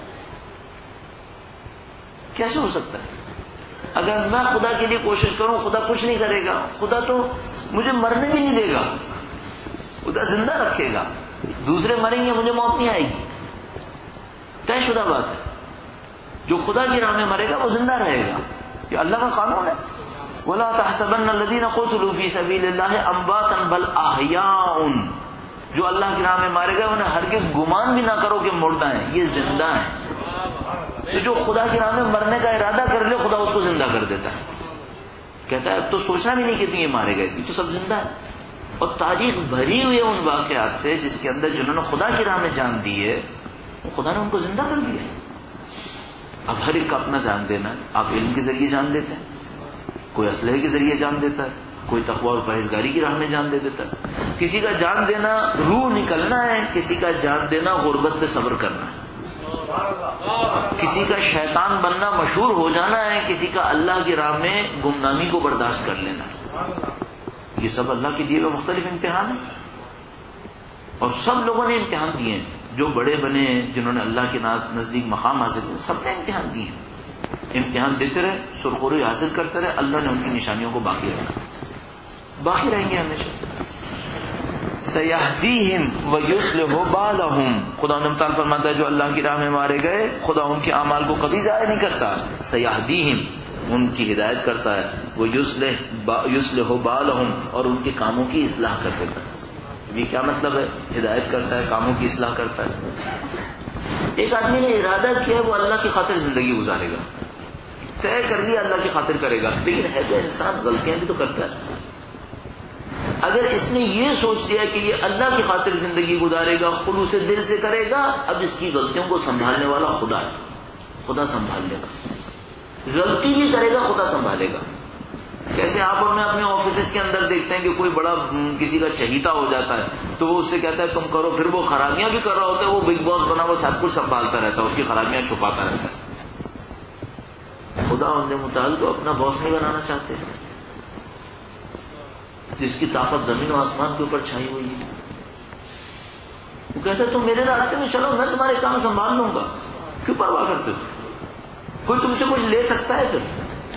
کیسے ہو سکتا ہے؟ اگر میں خدا کے لیے کوشش کروں خدا کچھ نہیں کرے گا. خدا تو مجھے مرنے بھی نہیں دے گا، خدا زندہ رکھے گا. دوسرے مریں گے مجھے موت نہیں آئے گی، طے شدہ بات ہے. جو خدا کی راہ میں مرے گا وہ زندہ رہے گا. یہ اللہ کا قانون ہے. وَلَا تَحْسَبَنَّ الَّذِينَ قُتِلُوا فِي سَبِيلِ اللَّهِ أَمْوَاتًا بَلْ أَحْيَاءٌ. جو اللہ کی راہ میں مارے گئے انہیں ہرگز گمان بھی نہ کرو کہ مردہ ہیں، یہ زندہ ہیں. تو جو خدا کی راہ میں مرنے کا ارادہ کر لے خدا اس کو زندہ کر دیتا ہے. کہتا ہے اب تو سوچنا بھی نہیں کہ یہ مارے گئے، یہ تو سب زندہ ہے. اور تاریخ بھری ہوئی ہے ان واقعات سے جس کے اندر جنہوں نے خدا کی راہ میں جان دی ہے خدا نے ان کو زندہ کر دیا. اب ہر ایک کا اپنا جان دینا ہے. آپ علم کے ذریعے جان دیتے ہیں، کوئی اسلحے کے ذریعے جان دیتا ہے، کوئی تقوی اور پرہیزگاری کی راہ میں جان دے دیتا ہے. کسی کا جان دینا روح نکلنا ہے، کسی کا جان دینا غربت پہ صبر کرنا ہے. کسی کا شیطان بننا مشہور ہو جانا ہے، کسی کا اللہ کی راہ میں گمنامی کو برداشت کر لینا ہے. یہ سب اللہ کے دیے ہوئے مختلف امتحان ہیں اور سب لوگوں نے امتحان دیے ہیں. جو بڑے بنے جنہوں نے اللہ کے نزدیک مقام حاصل کیا سب نے امتحان دیے ہیں. امتحان دیتے رہے، سرخوری حاصل کرتے رہے. اللہ نے ان کی نشانیوں کو باقی رکھا، باقی رہیں گے ہمیشہ. سَيَهْدِيهِمْ وَيُصْلِحُ بَالَهُمْ. خدا تعالیٰ فرماتا ہے جو اللہ کی راہ میں مارے گئے خدا ان کے اعمال کو کبھی ضائع نہیں کرتا. سَيَهْدِيهِمْ ان کی ہدایت کرتا ہے، وَيُصْلِحُ بَالَهُمْ اور ان کے کاموں کی اصلاح کر دیتا ہے. یہ کیا مطلب ہے؟ ہدایت کرتا ہے، کاموں کی اصلاح کرتا ہے. ایک آدمی نے ارادہ کیا وہ اللہ کی خاطر زندگی گزارے گا، طے کر لیا اللہ کی خاطر کرے گا، لیکن ہے تو انسان غلطیاں بھی تو کرتا ہے. اگر اس نے یہ سوچ لیا کہ یہ اللہ کی خاطر زندگی گزارے گا، خلوص دل سے کرے گا، اب اس کی غلطیوں کو سنبھالنے والا خدا ہے، خدا سنبھال لے گا. غلطی بھی کرے گا خدا سنبھالے گا. کیسے آپ اور میں اپنے آفیسز کے اندر دیکھتے ہیں کہ کوئی بڑا کسی کا چہیتا ہو جاتا ہے تو وہ اس سے کہتا ہے تم کرو، پھر وہ خرابیاں بھی کر رہا ہوتا ہے، وہ بگ باس بنا وہ سب کچھ سنبھالتا رہتا ہے، اس کی خرابیاں چھپاتا رہتا ہے. خدا ان متعلق کو اپنا باس نہیں بنانا چاہتے، جس کی طاقت زمین و آسمان کے اوپر چھائی ہوئی ہے. وہ کہتا ہے تم میرے راستے میں چلو، میں تمہارے کام سنبھال لوں گا. کیوں پرواہ کرتے ہو؟ کوئی تم سے کچھ لے سکتا ہے؟ پھر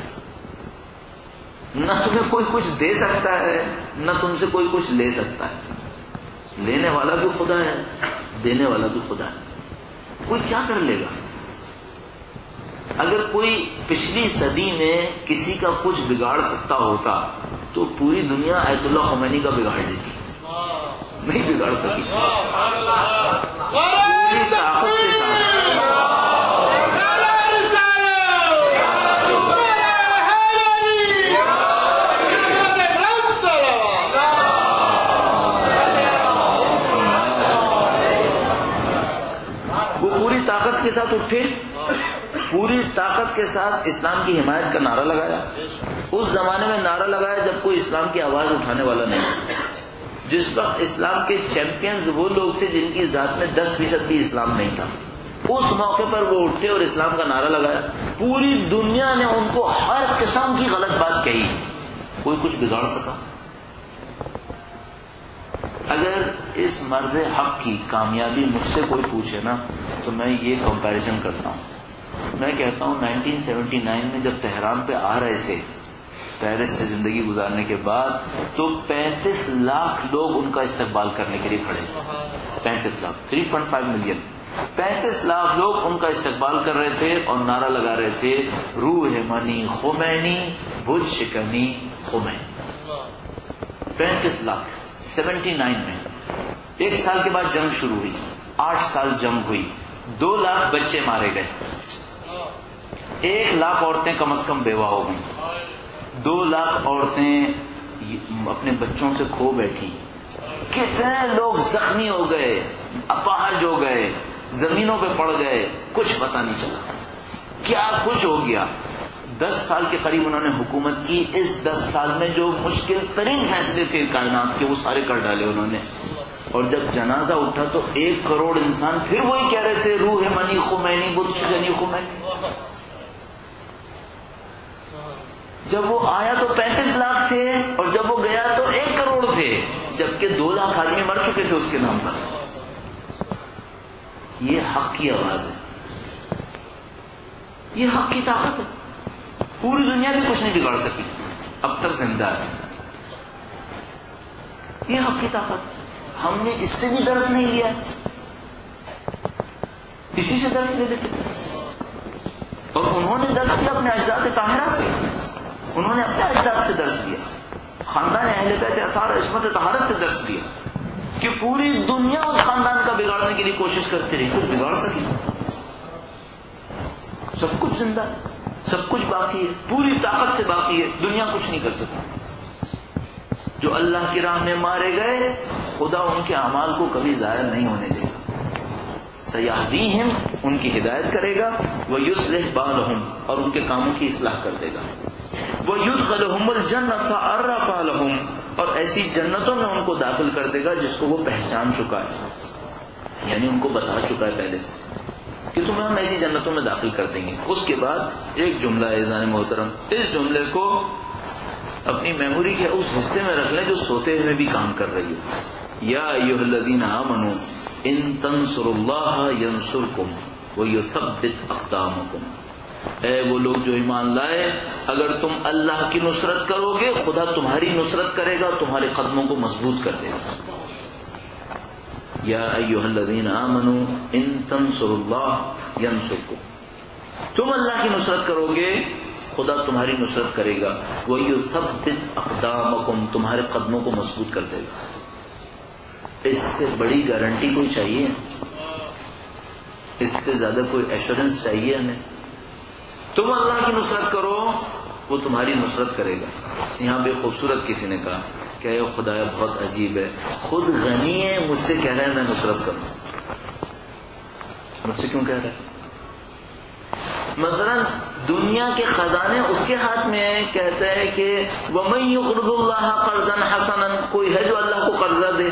نہ تمہیں کوئی کچھ دے سکتا ہے نہ تم سے کوئی کچھ لے سکتا ہے. لینے والا بھی خدا ہے، دینے والا بھی خدا ہے. کوئی کیا کر لے گا؟ اگر کوئی پچھلی صدی میں کسی کا کچھ بگاڑ سکتا ہوتا تو پوری دنیا آیت اللہ خمینی کا بگاڑ دیتی. نہیں بگاڑ سکی. پوری طاقت کے ساتھ وہ پوری طاقت کے ساتھ اٹھے، پوری طاقت کے ساتھ اسلام کی حمایت کا نعرہ لگایا. اس زمانے میں نعرہ لگایا جب کوئی اسلام کی آواز اٹھانے والا نہیں. جس وقت اسلام کے چیمپئنز وہ لوگ تھے جن کی ذات میں دس فیصد بھی اسلام نہیں تھا. اس موقع پر وہ اٹھے اور اسلام کا نعرہ لگایا. پوری دنیا نے ان کو ہر قسم کی غلط بات کہی، کوئی کچھ بگاڑ سکا؟ اگر اس مرد حق کی کامیابی مجھ سے کوئی پوچھے نا تو میں یہ کمپیریزن کرتا ہوں. میں کہتا ہوں نائنٹین سیونٹی نائن میں جب تہران پہ آ رہے تھے پیرس سے زندگی گزارنے کے بعد تو پینتیس لاکھ لوگ ان کا استقبال کرنے کے لیے کھڑے تھے. پینتیس lakh three point five million پینتیس لاکھ لوگ ان کا استقبال کر رہے تھے اور نعرہ لگا رہے تھے روح منی خمینی بت شکنی خمینی. پینتیس لاکھ سیونٹی نائن میں. ایک سال کے بعد جنگ شروع ہوئی، آٹھ سال جنگ ہوئی، دو لاکھ بچے مارے گئے، ایک لاکھ عورتیں کم از کم بیوہ ہو گئیں، دو لاکھ عورتیں اپنے بچوں سے کھو بیٹھی، کتنے لوگ زخمی ہو گئے، اپاہج ہو گئے، زمینوں پہ پڑ گئے، کچھ پتہ نہیں چلا کیا کچھ ہو گیا. دس سال کے قریب انہوں نے حکومت کی. اس دس سال میں جو مشکل ترین فیصلے تھے کائنات کے وہ سارے کر ڈالے انہوں نے. اور جب جنازہ اٹھا تو ایک کروڑ انسان پھر وہی کہہ رہے تھے روح منی خمینی بت شکنی خمینی. جب وہ آیا تو پینتیس لاکھ تھے اور جب وہ گیا تو ایک کروڑ تھے، جبکہ دو لاکھ آدمی مر چکے تھے اس کے نام پر. یہ حق کی آواز ہے، یہ حق کی طاقت ہے. پوری دنیا بھی کچھ نہیں بگاڑ سکی، اب تک زندہ ہے. یہ حق کی طاقت. ہم نے اس سے بھی درس نہیں لیا، اسی سے درس لے لیتے. اور انہوں نے درس کیا اپنے اجداد طاہرہ سے، انہوں نے اپنے اجداد سے درس لیا، خاندان اہل بیت اطہار عصمت طہارت سے درس لیا کہ پوری دنیا اس خاندان کا بگاڑنے کے لیے کوشش کرتی رہی، کچھ بگاڑ سکی؟ سب کچھ زندہ ہے، سب کچھ باقی ہے، پوری طاقت سے باقی ہے، دنیا کچھ نہیں کر سکتی۔ جو اللہ کی راہ میں مارے گئے، خدا ان کے اعمال کو کبھی ضائع نہیں ہونے دے گا۔ سیہدیہم، ان کی ہدایت کرے گا، ویصلح بالہم، اور ان کے کاموں کی اصلاح کر دے گا، ویدخلہم الجنۃ عرفا لہم، اور ایسی جنتوں میں ان کو داخل کر دے گا جس کو وہ پہچان چکا ہے، یعنی ان کو بتا چکا ہے پہلے سے کہ تمہیں ہم ایسی جنتوں میں داخل کر دیں گے۔ اس کے بعد ایک جملہ ہے عزیزان محترم، اس جملے کو اپنی میموری کے اس حصے میں رکھ لیں جو سوتے ہوئے بھی کام کر رہی ہے۔ یا ایھا الذین آمنوا ان تنصروا اللہ ینصرکم ویثبت اقدامکم، اے وہ لوگ جو ایمان لائے، اگر تم اللہ کی نصرت کرو گے خدا تمہاری نصرت کرے گا، تمہارے قدموں کو مضبوط کر دے گا۔ یا ایھا الذین آمنوا ان تنصروا اللہ ینصرکم، تم اللہ کی نصرت کرو گے خدا تمہاری نصرت کرے گا، وَيُثَبِّتْ أَقْدَامَكُمْ، تمہارے قدموں کو مضبوط کر دے گا۔ اس سے بڑی گارنٹی کوئی چاہیے؟ اس سے زیادہ کوئی ایشورنس چاہیے ہمیں؟ تم اللہ کی نصرت کرو وہ تمہاری نصرت کرے گا۔ یہاں بے خوبصورت کسی نے کہا کہ اے خدایا بہت عجیب ہے، خود غنی ہے مجھ سے کہہ رہا ہے میں نصرت کروں، مجھ سے کیوں کہہ رہا ہے؟ مثلا دنیا کے خزانے اس کے ہاتھ میں ہیں، کہتا ہے کہ وَمَن يُقْرِضُ اللَّهَ قَرْضًا حَسَنًا، کوئی ہے جو اللہ کو قرضہ دے؟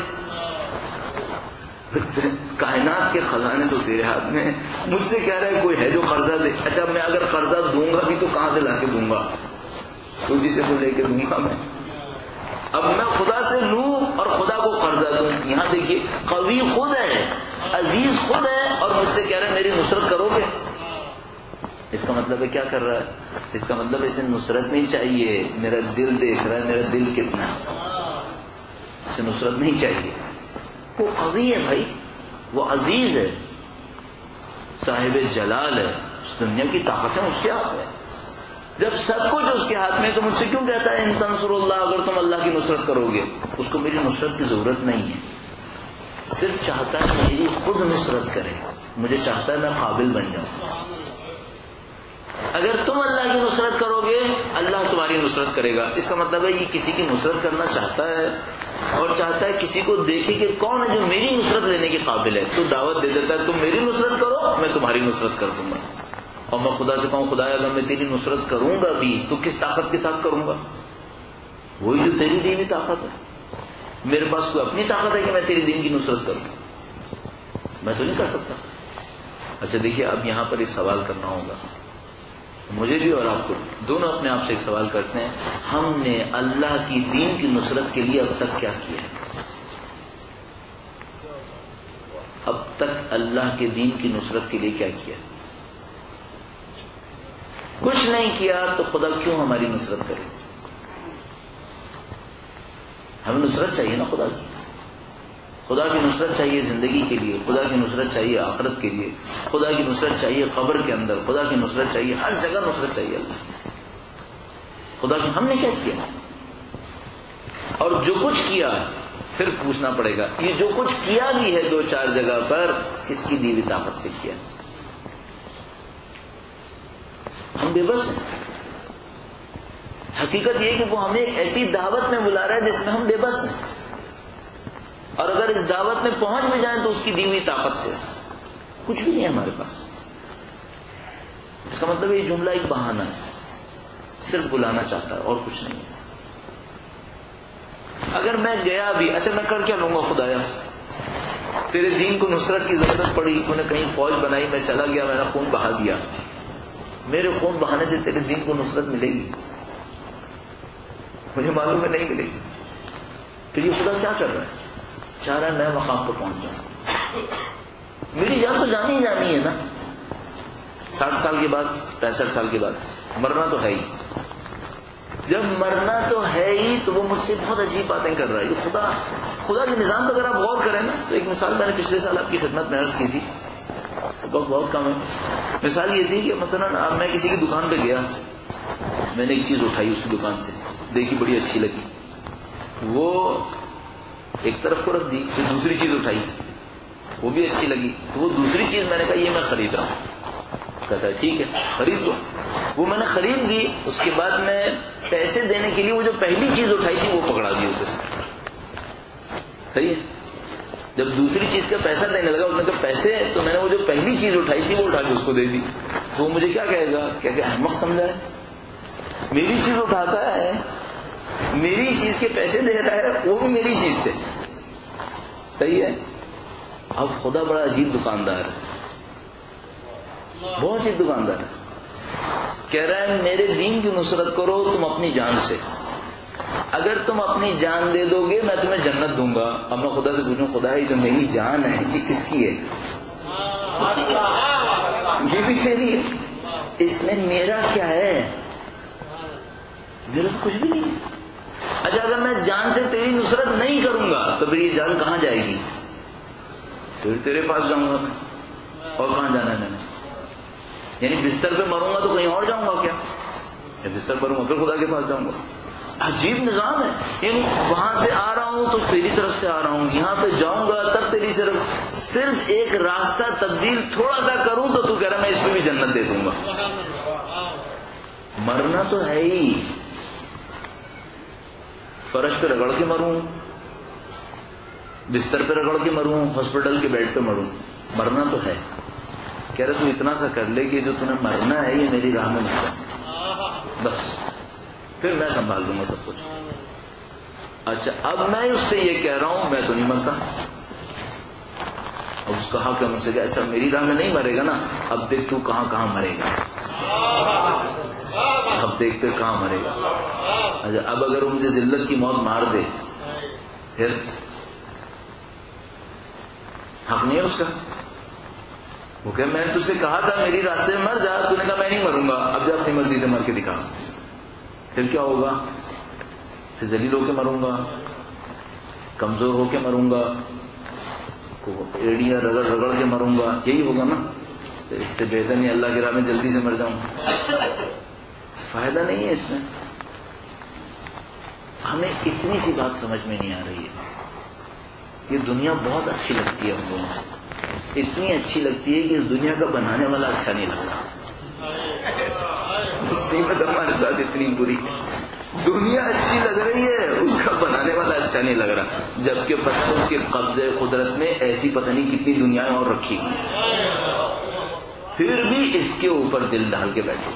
کائنات کے خزانے تو تیرے ہاتھ میں ہیں، مجھ سے کہہ رہا ہے کوئی ہے جو قرضہ دے؟ اچھا میں اگر قرضہ دوں گا بھی تو کہاں سے لا کے دوں گا؟ تجھی سے تو لے کے دوں گا میں۔ اب میں خدا سے لوں اور خدا کو قرضہ دوں؟ یہاں دیکھیے قوی خود ہے، عزیز خود ہے، اور مجھ سے کہہ رہا ہے میری نصرت کرو گے۔ اس کا مطلب ہے کیا کر رہا ہے؟ اس کا مطلب اسے نصرت نہیں چاہیے، میرا دل دیکھ رہا ہے میرا دل کتنا ہے، اسے نصرت نہیں چاہیے۔ وہ قوی ہے بھائی، وہ عزیز ہے، صاحب جلال ہے، اس دنیا کی طاقتیں اس کے ہاتھ میں۔ جب سب کچھ اس کے ہاتھ میں تو مجھ سے کیوں کہتا ہے ان تنصروا اللہ، اگر تم اللہ کی نصرت کرو گے؟ اس کو میری نصرت کی ضرورت نہیں ہے، صرف چاہتا ہے میری خود نصرت کرے، مجھے چاہتا ہے میں قابل بن جاؤں۔ اگر تم اللہ کی نصرت کرو گے اللہ تمہاری نصرت کرے گا۔ اس کا مطلب ہے یہ کسی کی نصرت کرنا چاہتا ہے اور چاہتا ہے کسی کو دیکھے کہ کون ہے جو میری نصرت لینے کے قابل ہے، تو دعوت دے دیتا ہے تم میری نصرت کرو میں تمہاری نصرت کر دوں گا۔ اور میں خدا سے کہوں خدایا اگر میں تیری نصرت کروں گا بھی تو کس طاقت کے ساتھ کروں گا؟ وہی جو تیری دینی طاقت ہے۔ میرے پاس کوئی اپنی طاقت ہے کہ میں تیری دین کی نصرت کروں؟ میں تو نہیں کر سکتا۔ اچھا دیکھیے اب یہاں پر ایک سوال کرنا ہوگا مجھے بھی اور آپ کو، دونوں اپنے آپ سے ایک سوال کرتے ہیں، ہم نے اللہ کی دین کی نصرت کے لیے اب تک کیا کیا ہے؟ اب تک اللہ کے دین کی نصرت کے لیے کیا کیا؟ کچھ نہیں کیا تو خدا کیوں ہماری نصرت کرے؟ ہمیں نصرت چاہیے نا خدا کی، خدا کی نصرت چاہیے زندگی کے لیے، خدا کی نصرت چاہیے آخرت کے لیے، خدا کی نصرت چاہیے قبر کے اندر، خدا کی نصرت چاہیے ہر جگہ، نصرت چاہیے اللہ خدا کی۔ ہم نے کیا کیا؟ اور جو کچھ کیا پھر پوچھنا پڑے گا یہ جو کچھ کیا بھی ہے دو چار جگہ پر کس کی دی ہوئی طاقت سے کیا؟ ہم بے بس ہیں۔ حقیقت یہ کہ وہ ہمیں ایک ایسی دعوت میں بلا رہا ہے جس میں ہم بے بس ہیں، اور اگر اس دعوت میں پہنچ بھی جائیں تو اس کی دی ہوئی طاقت سے کچھ بھی نہیں ہے ہمارے پاس۔ اس کا مطلب یہ جملہ ایک بہانہ ہے، صرف بلانا چاہتا ہے اور کچھ نہیں ہے۔ اگر میں گیا بھی، اچھا میں کر کیا لوں گا خدایا؟ تیرے دین کو نصرت کی ضرورت پڑی، تو نے کہیں فوج بنائی، میں چلا گیا، میں نے خون بہا دیا، میرے خون بہانے سے تیرے دین کو نصرت ملے گی؟ مجھے معلوم ہے نہیں ملے گی۔ پھر یہ خدا کیا کر رہا ہے؟ چاہ رہا ہے میں مقام پر پہنچ جاؤں، میری جان تو جانی ہی جانی ہے نا، ساٹھ سال کے بعد، پینسٹھ سال کے بعد مرنا تو ہے ہی۔ جب مرنا تو ہے ہی تو وہ مجھ سے بہت عجیب باتیں کر رہا ہے۔ یہ خدا خدا کے نظام پر اگر آپ غور کریں نا تو ایک مثال میں نے پچھلے سال آپ کی خدمت میں عرض کی تھی، وقت بہت کم ہے. مثال یہ تھی کہ مثلاً اب میں کسی کی دکان پہ گیا, میں نے ایک چیز اٹھائی اس کی دکان سے, دیکھی بڑی اچھی لگی, وہ ایک طرف کو رکھ دی, پھر دوسری چیز اٹھائی وہ بھی اچھی لگی, تو وہ دوسری چیز میں نے کہا یہ میں خرید رہا ہوں. کہتا ہے ٹھیک ہے خرید دو. وہ میں نے خرید دی, اس کے بعد میں پیسے دینے کے لیے وہ جو پہلی چیز اٹھائی تھی وہ پکڑا دی اسے. صحیح ہے. جب دوسری چیز کا پیسہ دینے لگا اس نے کہا پیسے, تو میں نے وہ جو پہلی چیز اٹھائی تھی وہ اٹھا کے اس کو دے دی. تو وہ مجھے کیا کہے گا, کیا کہ احمق سمجھا ہے, میری چیز اٹھاتا ہے, میری چیز کے پیسے دے رہا ہے, وہ بھی میری چیز سے. صحیح ہے. اب خدا بڑا عجیب دکاندار ہے, بہت عجیب دکاندار ہے. کہہ رہا ہے میرے دین کی نصرت کرو تم اپنی جان سے, اگر تم اپنی جان دے دو گے میں تمہیں جنت دوں گا. اب میں خدا سے پوچھوں خدا یہ جو میری جان ہے یہ کس کی ہے؟ یہ بھی تیری ہے, اس میں میرا کیا ہے؟ میرا تو کچھ بھی نہیں ہے. اچھا اگر میں جان سے تیری نصرت نہیں کروں گا تو پھر یہ جان کہاں جائے گی؟ پھر تیرے پاس جاؤں گا میں. اور کہاں جانا ہے میں نے؟ یعنی بستر پہ مروں گا تو کہیں اور جاؤں گا کیا؟ بستر پر ہوں پھر خدا کے پاس جاؤں گا. عجیب نظام ہے. یعنی وہاں سے آ رہا ہوں تو تیری طرف سے آ رہا ہوں, یہاں پہ جاؤں گا تب تیری طرف, صرف ایک راستہ تبدیل تھوڑا سا کروں تو تو کہہ رہا میں اس پہ بھی جنت دے دوں گا. مرنا تو ہے ہی, فرش پہ رگڑ کے مروں, بستر پہ رگڑ کے مروں, ہاسپٹل کے بیڈ پہ مروں, مرنا تو ہے. کہہ رہے تو اتنا سا کر لے کہ جو تمہیں مرنا ہے یہ میری راہ میں مت کر, بس پھر میں سنبھال دوں گا سب کچھ. اچھا اب میں اس سے یہ کہہ رہا ہوں میں تو نہیں مرتا. اب اس کا حق ہے مجھ سے کہ اچھا میری راہ میں نہیں مرے گا نا, اب دیکھ تو کہاں کہاں مرے گا, اب دیکھتے کہاں مرے گا. اچھا اب اگر وہ مجھے ذلت کی موت مار دے پھر حق نہیں ہے اس کا. وہ کہ میں نے تجھ سے کہا تھا میری راستے میں مر جا, تو نے کہا میں نہیں مروں گا, اب جا اپنی مرضی سے مر کے دکھا. پھر کیا ہوگا؟ پھر ذلیل ہو کے مروں گا, کمزور ہو کے مروں گا, ایڑیاں رگڑ رگڑ کے مروں گا, یہی ہوگا نا. تو اس سے بہتر نہیں اللہ کی راہ میں جلدی سے مر جاؤں, فائدہ نہیں ہے اس میں. ہمیں اتنی سی بات سمجھ میں نہیں آ رہی ہے. یہ دنیا بہت اچھی لگتی ہے ہم دونوں کو, اتنی اچھی لگتی ہے کہ اس دنیا کا بنانے والا اچھا نہیں لگ رہا. مصیبت ہمارے ساتھ اتنی بری ہے, دنیا اچھی لگ رہی ہے, اس کا بنانے والا اچھا نہیں لگ رہا, جبکہ پتہ اس کے قبضے قدرت میں ایسی پتہ نہیں کتنی دنیایں اور رکھی پھر بھی اس کے اوپر دل ڈال کے بیٹھے.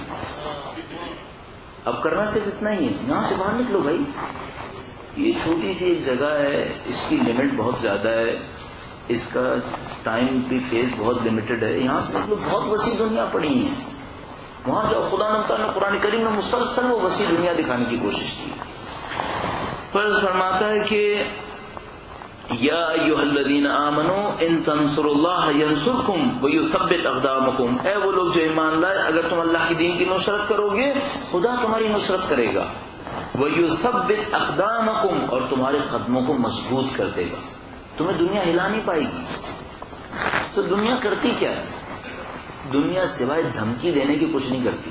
اب کرنا صرف اتنا ہی ہے, یہاں سے باہر نکلو بھائی. یہ چھوٹی سی ایک جگہ ہے, اس کی لمٹ بہت زیادہ ہے, اس کا ٹائم کی فیس بہت لمیٹڈ ہے. یہاں سے نکلو, بہت وسیع دنیا پڑی ہے. وہاں جو خدا نے قرآن کریم میں مسلسل وہ وسیع دنیا دکھانے کی کوشش کی. فرض فرماتا ہے کہ یا ایھا الذین آمنوا ان تنصروا اللہ ینصرکم ویثبت اقدامکم, اے وہ لوگ جو ایمان لائے اگر تم اللہ کے دین کی نصرت کرو گے خدا تمہاری نصرت کرے گا. ویثبت اقدامکم, اور تمہارے قدموں کو مضبوط کر دے گا. تمہیں دنیا ہلا نہیں پائے گی. تو دنیا کرتی کیا ہے؟ دنیا سوائے دھمکی دینے کی کچھ نہیں کرتی,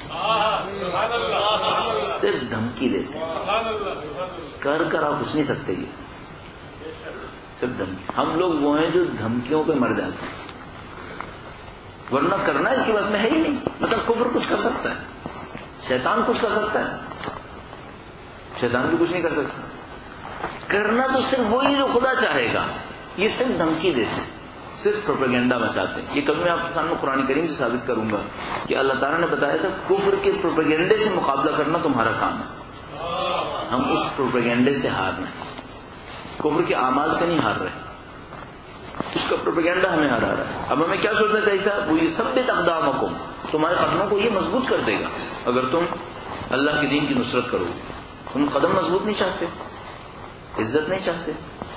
صرف دھمکی دیتے, کر کر آپ کچھ نہیں سکتے. یہ صرف دھمکی. ہم لوگ وہ ہیں جو دھمکیوں پہ مر جاتے ہیں, ورنہ کرنا اس کے بس میں ہے ہی نہیں. مطلب کفر کچھ کر سکتا ہے, شیطان کچھ کر سکتا ہے, شیطان بھی کچھ نہیں کر سکتا. کرنا تو صرف وہی جو خدا چاہے گا. یہ صرف دھمکی دیتے ہیں, صرف پروپیگنڈا مچاتے ہیں. یہ کل میں آپ کے سامنے قرآن کریم سے ثابت کروں گا کہ اللہ تعالیٰ نے بتایا تھا کفر کے پروپیگنڈے سے مقابلہ کرنا تمہارا کام ہے. ہم اس پروپیگنڈے سے ہار رہے ہیں, کفر کے اعمال سے نہیں ہار رہے, اس کا پروپیگنڈا ہمیں ہرا رہا ہے. اب ہمیں کیا سوچنا چاہیے تھا؟ وہ یہ ثبت اقدامکم, تمہارے قدموں کو یہ مضبوط کر دے گا اگر تم اللہ کے دین کی نصرت کرو. تم قدم مضبوط نہیں چاہتے, عزت نہیں چاہتے.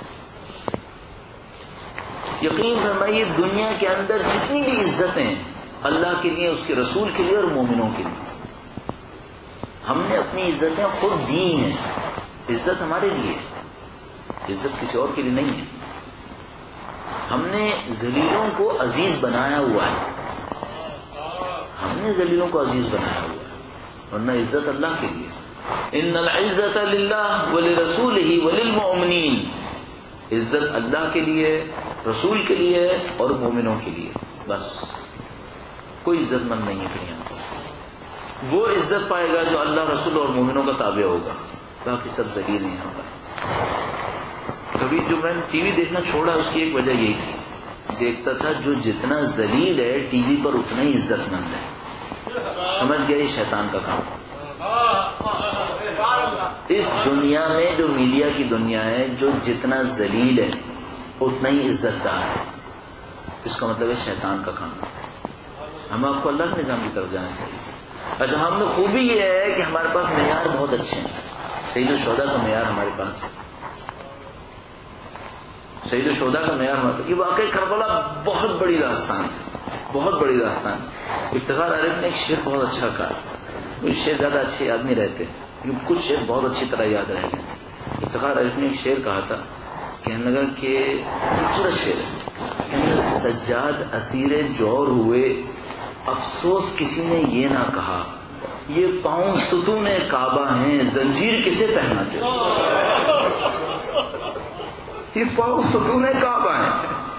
یقین فرمائیے دنیا کے اندر جتنی بھی عزتیں اللہ کے لیے, اس کے رسول کے لیے اور مومنوں کے لیے, ہم نے اپنی عزتیں خود دی ہیں. عزت ہمارے لیے, عزت کسی اور کے لیے نہیں ہے. ہم نے ذلیلوں کو عزیز بنایا ہوا ہے، ہم نے ذلیلوں کو عزیز بنایا ہوا ہے، ورنہ عزت اللہ کے لیے. ان العزت للہ ولرسولہ وللمؤمنین، عزت اللہ کے لیے، رسول کے لیے اور مومنوں کے لیے. بس کوئی عزت مند نہیں ہے دنیا میں. وہ عزت پائے گا جو اللہ رسول اور مومنوں کا تابع ہوگا، باقی سب ذلیل ہیں یہاں پر. کبھی جو میں نے ٹی وی دیکھنا چھوڑا اس کی ایک وجہ یہی تھی، دیکھتا تھا جو جتنا ذلیل ہے ٹی وی پر اتنا ہی عزت مند ہے. سمجھ گیا یہ شیطان کا کام. اس دنیا میں جو میڈیا کی دنیا ہے، جو جتنا ذلیل ہے اتنا ہی عزت دار ہے. اس کا مطلب ہے شیطان کا کام. ہم آپ کو اللہ کے نظام کی طرف جانا چاہیے. اچھا، ہم میں خوبی یہ ہے کہ ہمارے پاس معیار بہت اچھے ہیں. سید الشہداء کا معیار ہمارے پاس ہے. سید الشہداء کا معیار ہمارے پاس. یہ واقعی کربلا بہت بڑی داستان ہے، بہت بڑی داستان. افتخار عارف نے ایک شعر بہت اچھا کہا. کچھ شعر زیادہ اچھے یاد نہیں رہتے لیکن کچھ شعر بہت اچھی طرح یاد رہے گئے. افتخار عارف نے ایک شعر کہا تھا، کہنے لگا کہ خوبصورت شعر ہے، سجاد اسیر جور ہوئے افسوس کسی نے یہ نہ کہا، یہ پاؤں ستون کعبہ ہیں زنجیر کسے پہناتے. یہ پاؤں ستون کعبہ ہیں،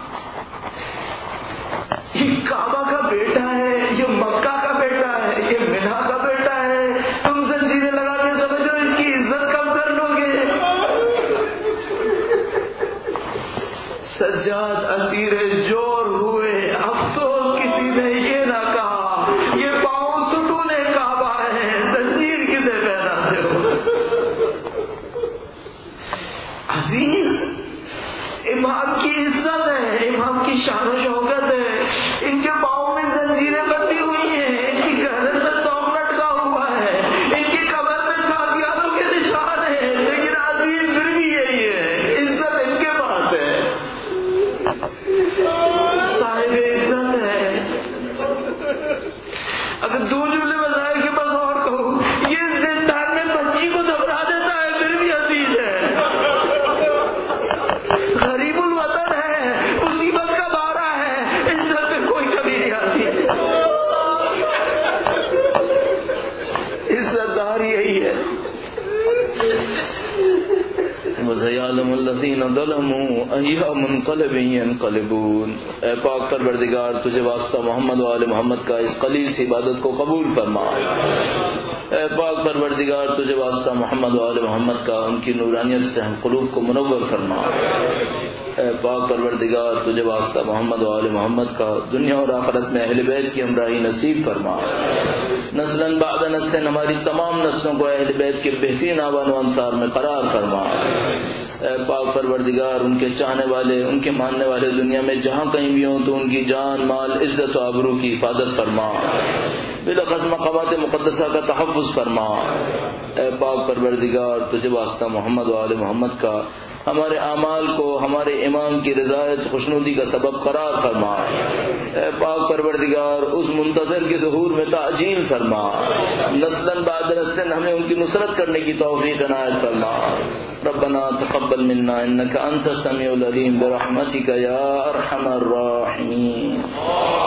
یہ کعبہ کا بیٹا ہے، یہ مکہ کا بیٹا ہے، یہ منہ کا بیٹا ہے. تم زنجیریں لگا کے سمجھو اس کی عزت کم کر لو گے. سجاد اسیر جور ہوئے افسوس کسی نے یہ نہ کہا، یہ پاؤں ستون کعبہ ہے زنجیر کسے پہناتے ہو. عزیز امام کی عزت ہے، امام کی شان و شوکت ہے. ان کے پاؤں میں زنجیریں بندھی ہوئی ہیں، ان کی گردن میں توق لٹکا ہوا ہے، ان کی کمر میں قادیانوں کے نشان ہیں، لیکن عزیز پھر بھی یہی ہے، عزت ان کے پاس ہے، صاحب عزت ہے. اگر دو جملے بظاہر کے بس اور کہوں، یہ زندان میں بچی کو دبرا دیتا ہے پھر بھی عزیز ہے. غریب الوطن ہے، مصیبت کا بارہ ہے، عزت میں کوئی کمی نہیں آتی. عزت دار یہی ہے. وَسَيَعْلَمُ الَّذِينَ ظَلَمُوا أَيَّ مُنقَلِبٍ يَنقَلِبُونَ. اے پاک پروردگار، تجھے واسطہ محمد و آل محمد کا اس قلیل سی عبادت کو قبول فرما. اے پاک پروردگار، تجھے واسطہ محمد و آل محمد کا ان کی نورانیت سے ہم قلوب کو منور فرما. اے پاک پروردگار، تجھے واسطہ محمد و آل محمد کا دنیا اور آخرت میں اہل بیت کی ہمراہی نصیب فرما. نسلاً بعد نسل ہماری تمام نسلوں کو اہل بیت کے بہترین آبان و انصار میں قرار فرما. اے پاک پروردگار، ان کے چاہنے والے، ان کے ماننے والے دنیا میں جہاں کہیں بھی ہوں تو ان کی جان، مال، عزت و آبرو کی حفاظت فرما. بالاخص مقامات مقدسہ کا تحفظ فرما. اے پاک پروردگار، تجھے واسطہ محمد و آل محمد کا ہمارے اعمال کو ہمارے امام کی رضایت خوشنودی کا سبب قرار فرما. اے پاک پروردگار، اس منتظر کے ظہور میں تعجیل فرما. نسلاً بعد نسلاً ہمیں ان کی نصرت کرنے کی توفیق عنایت فرما. ربنا تقبل منا انك انت السميع العليم برحمتك يا ارحم الراحمين.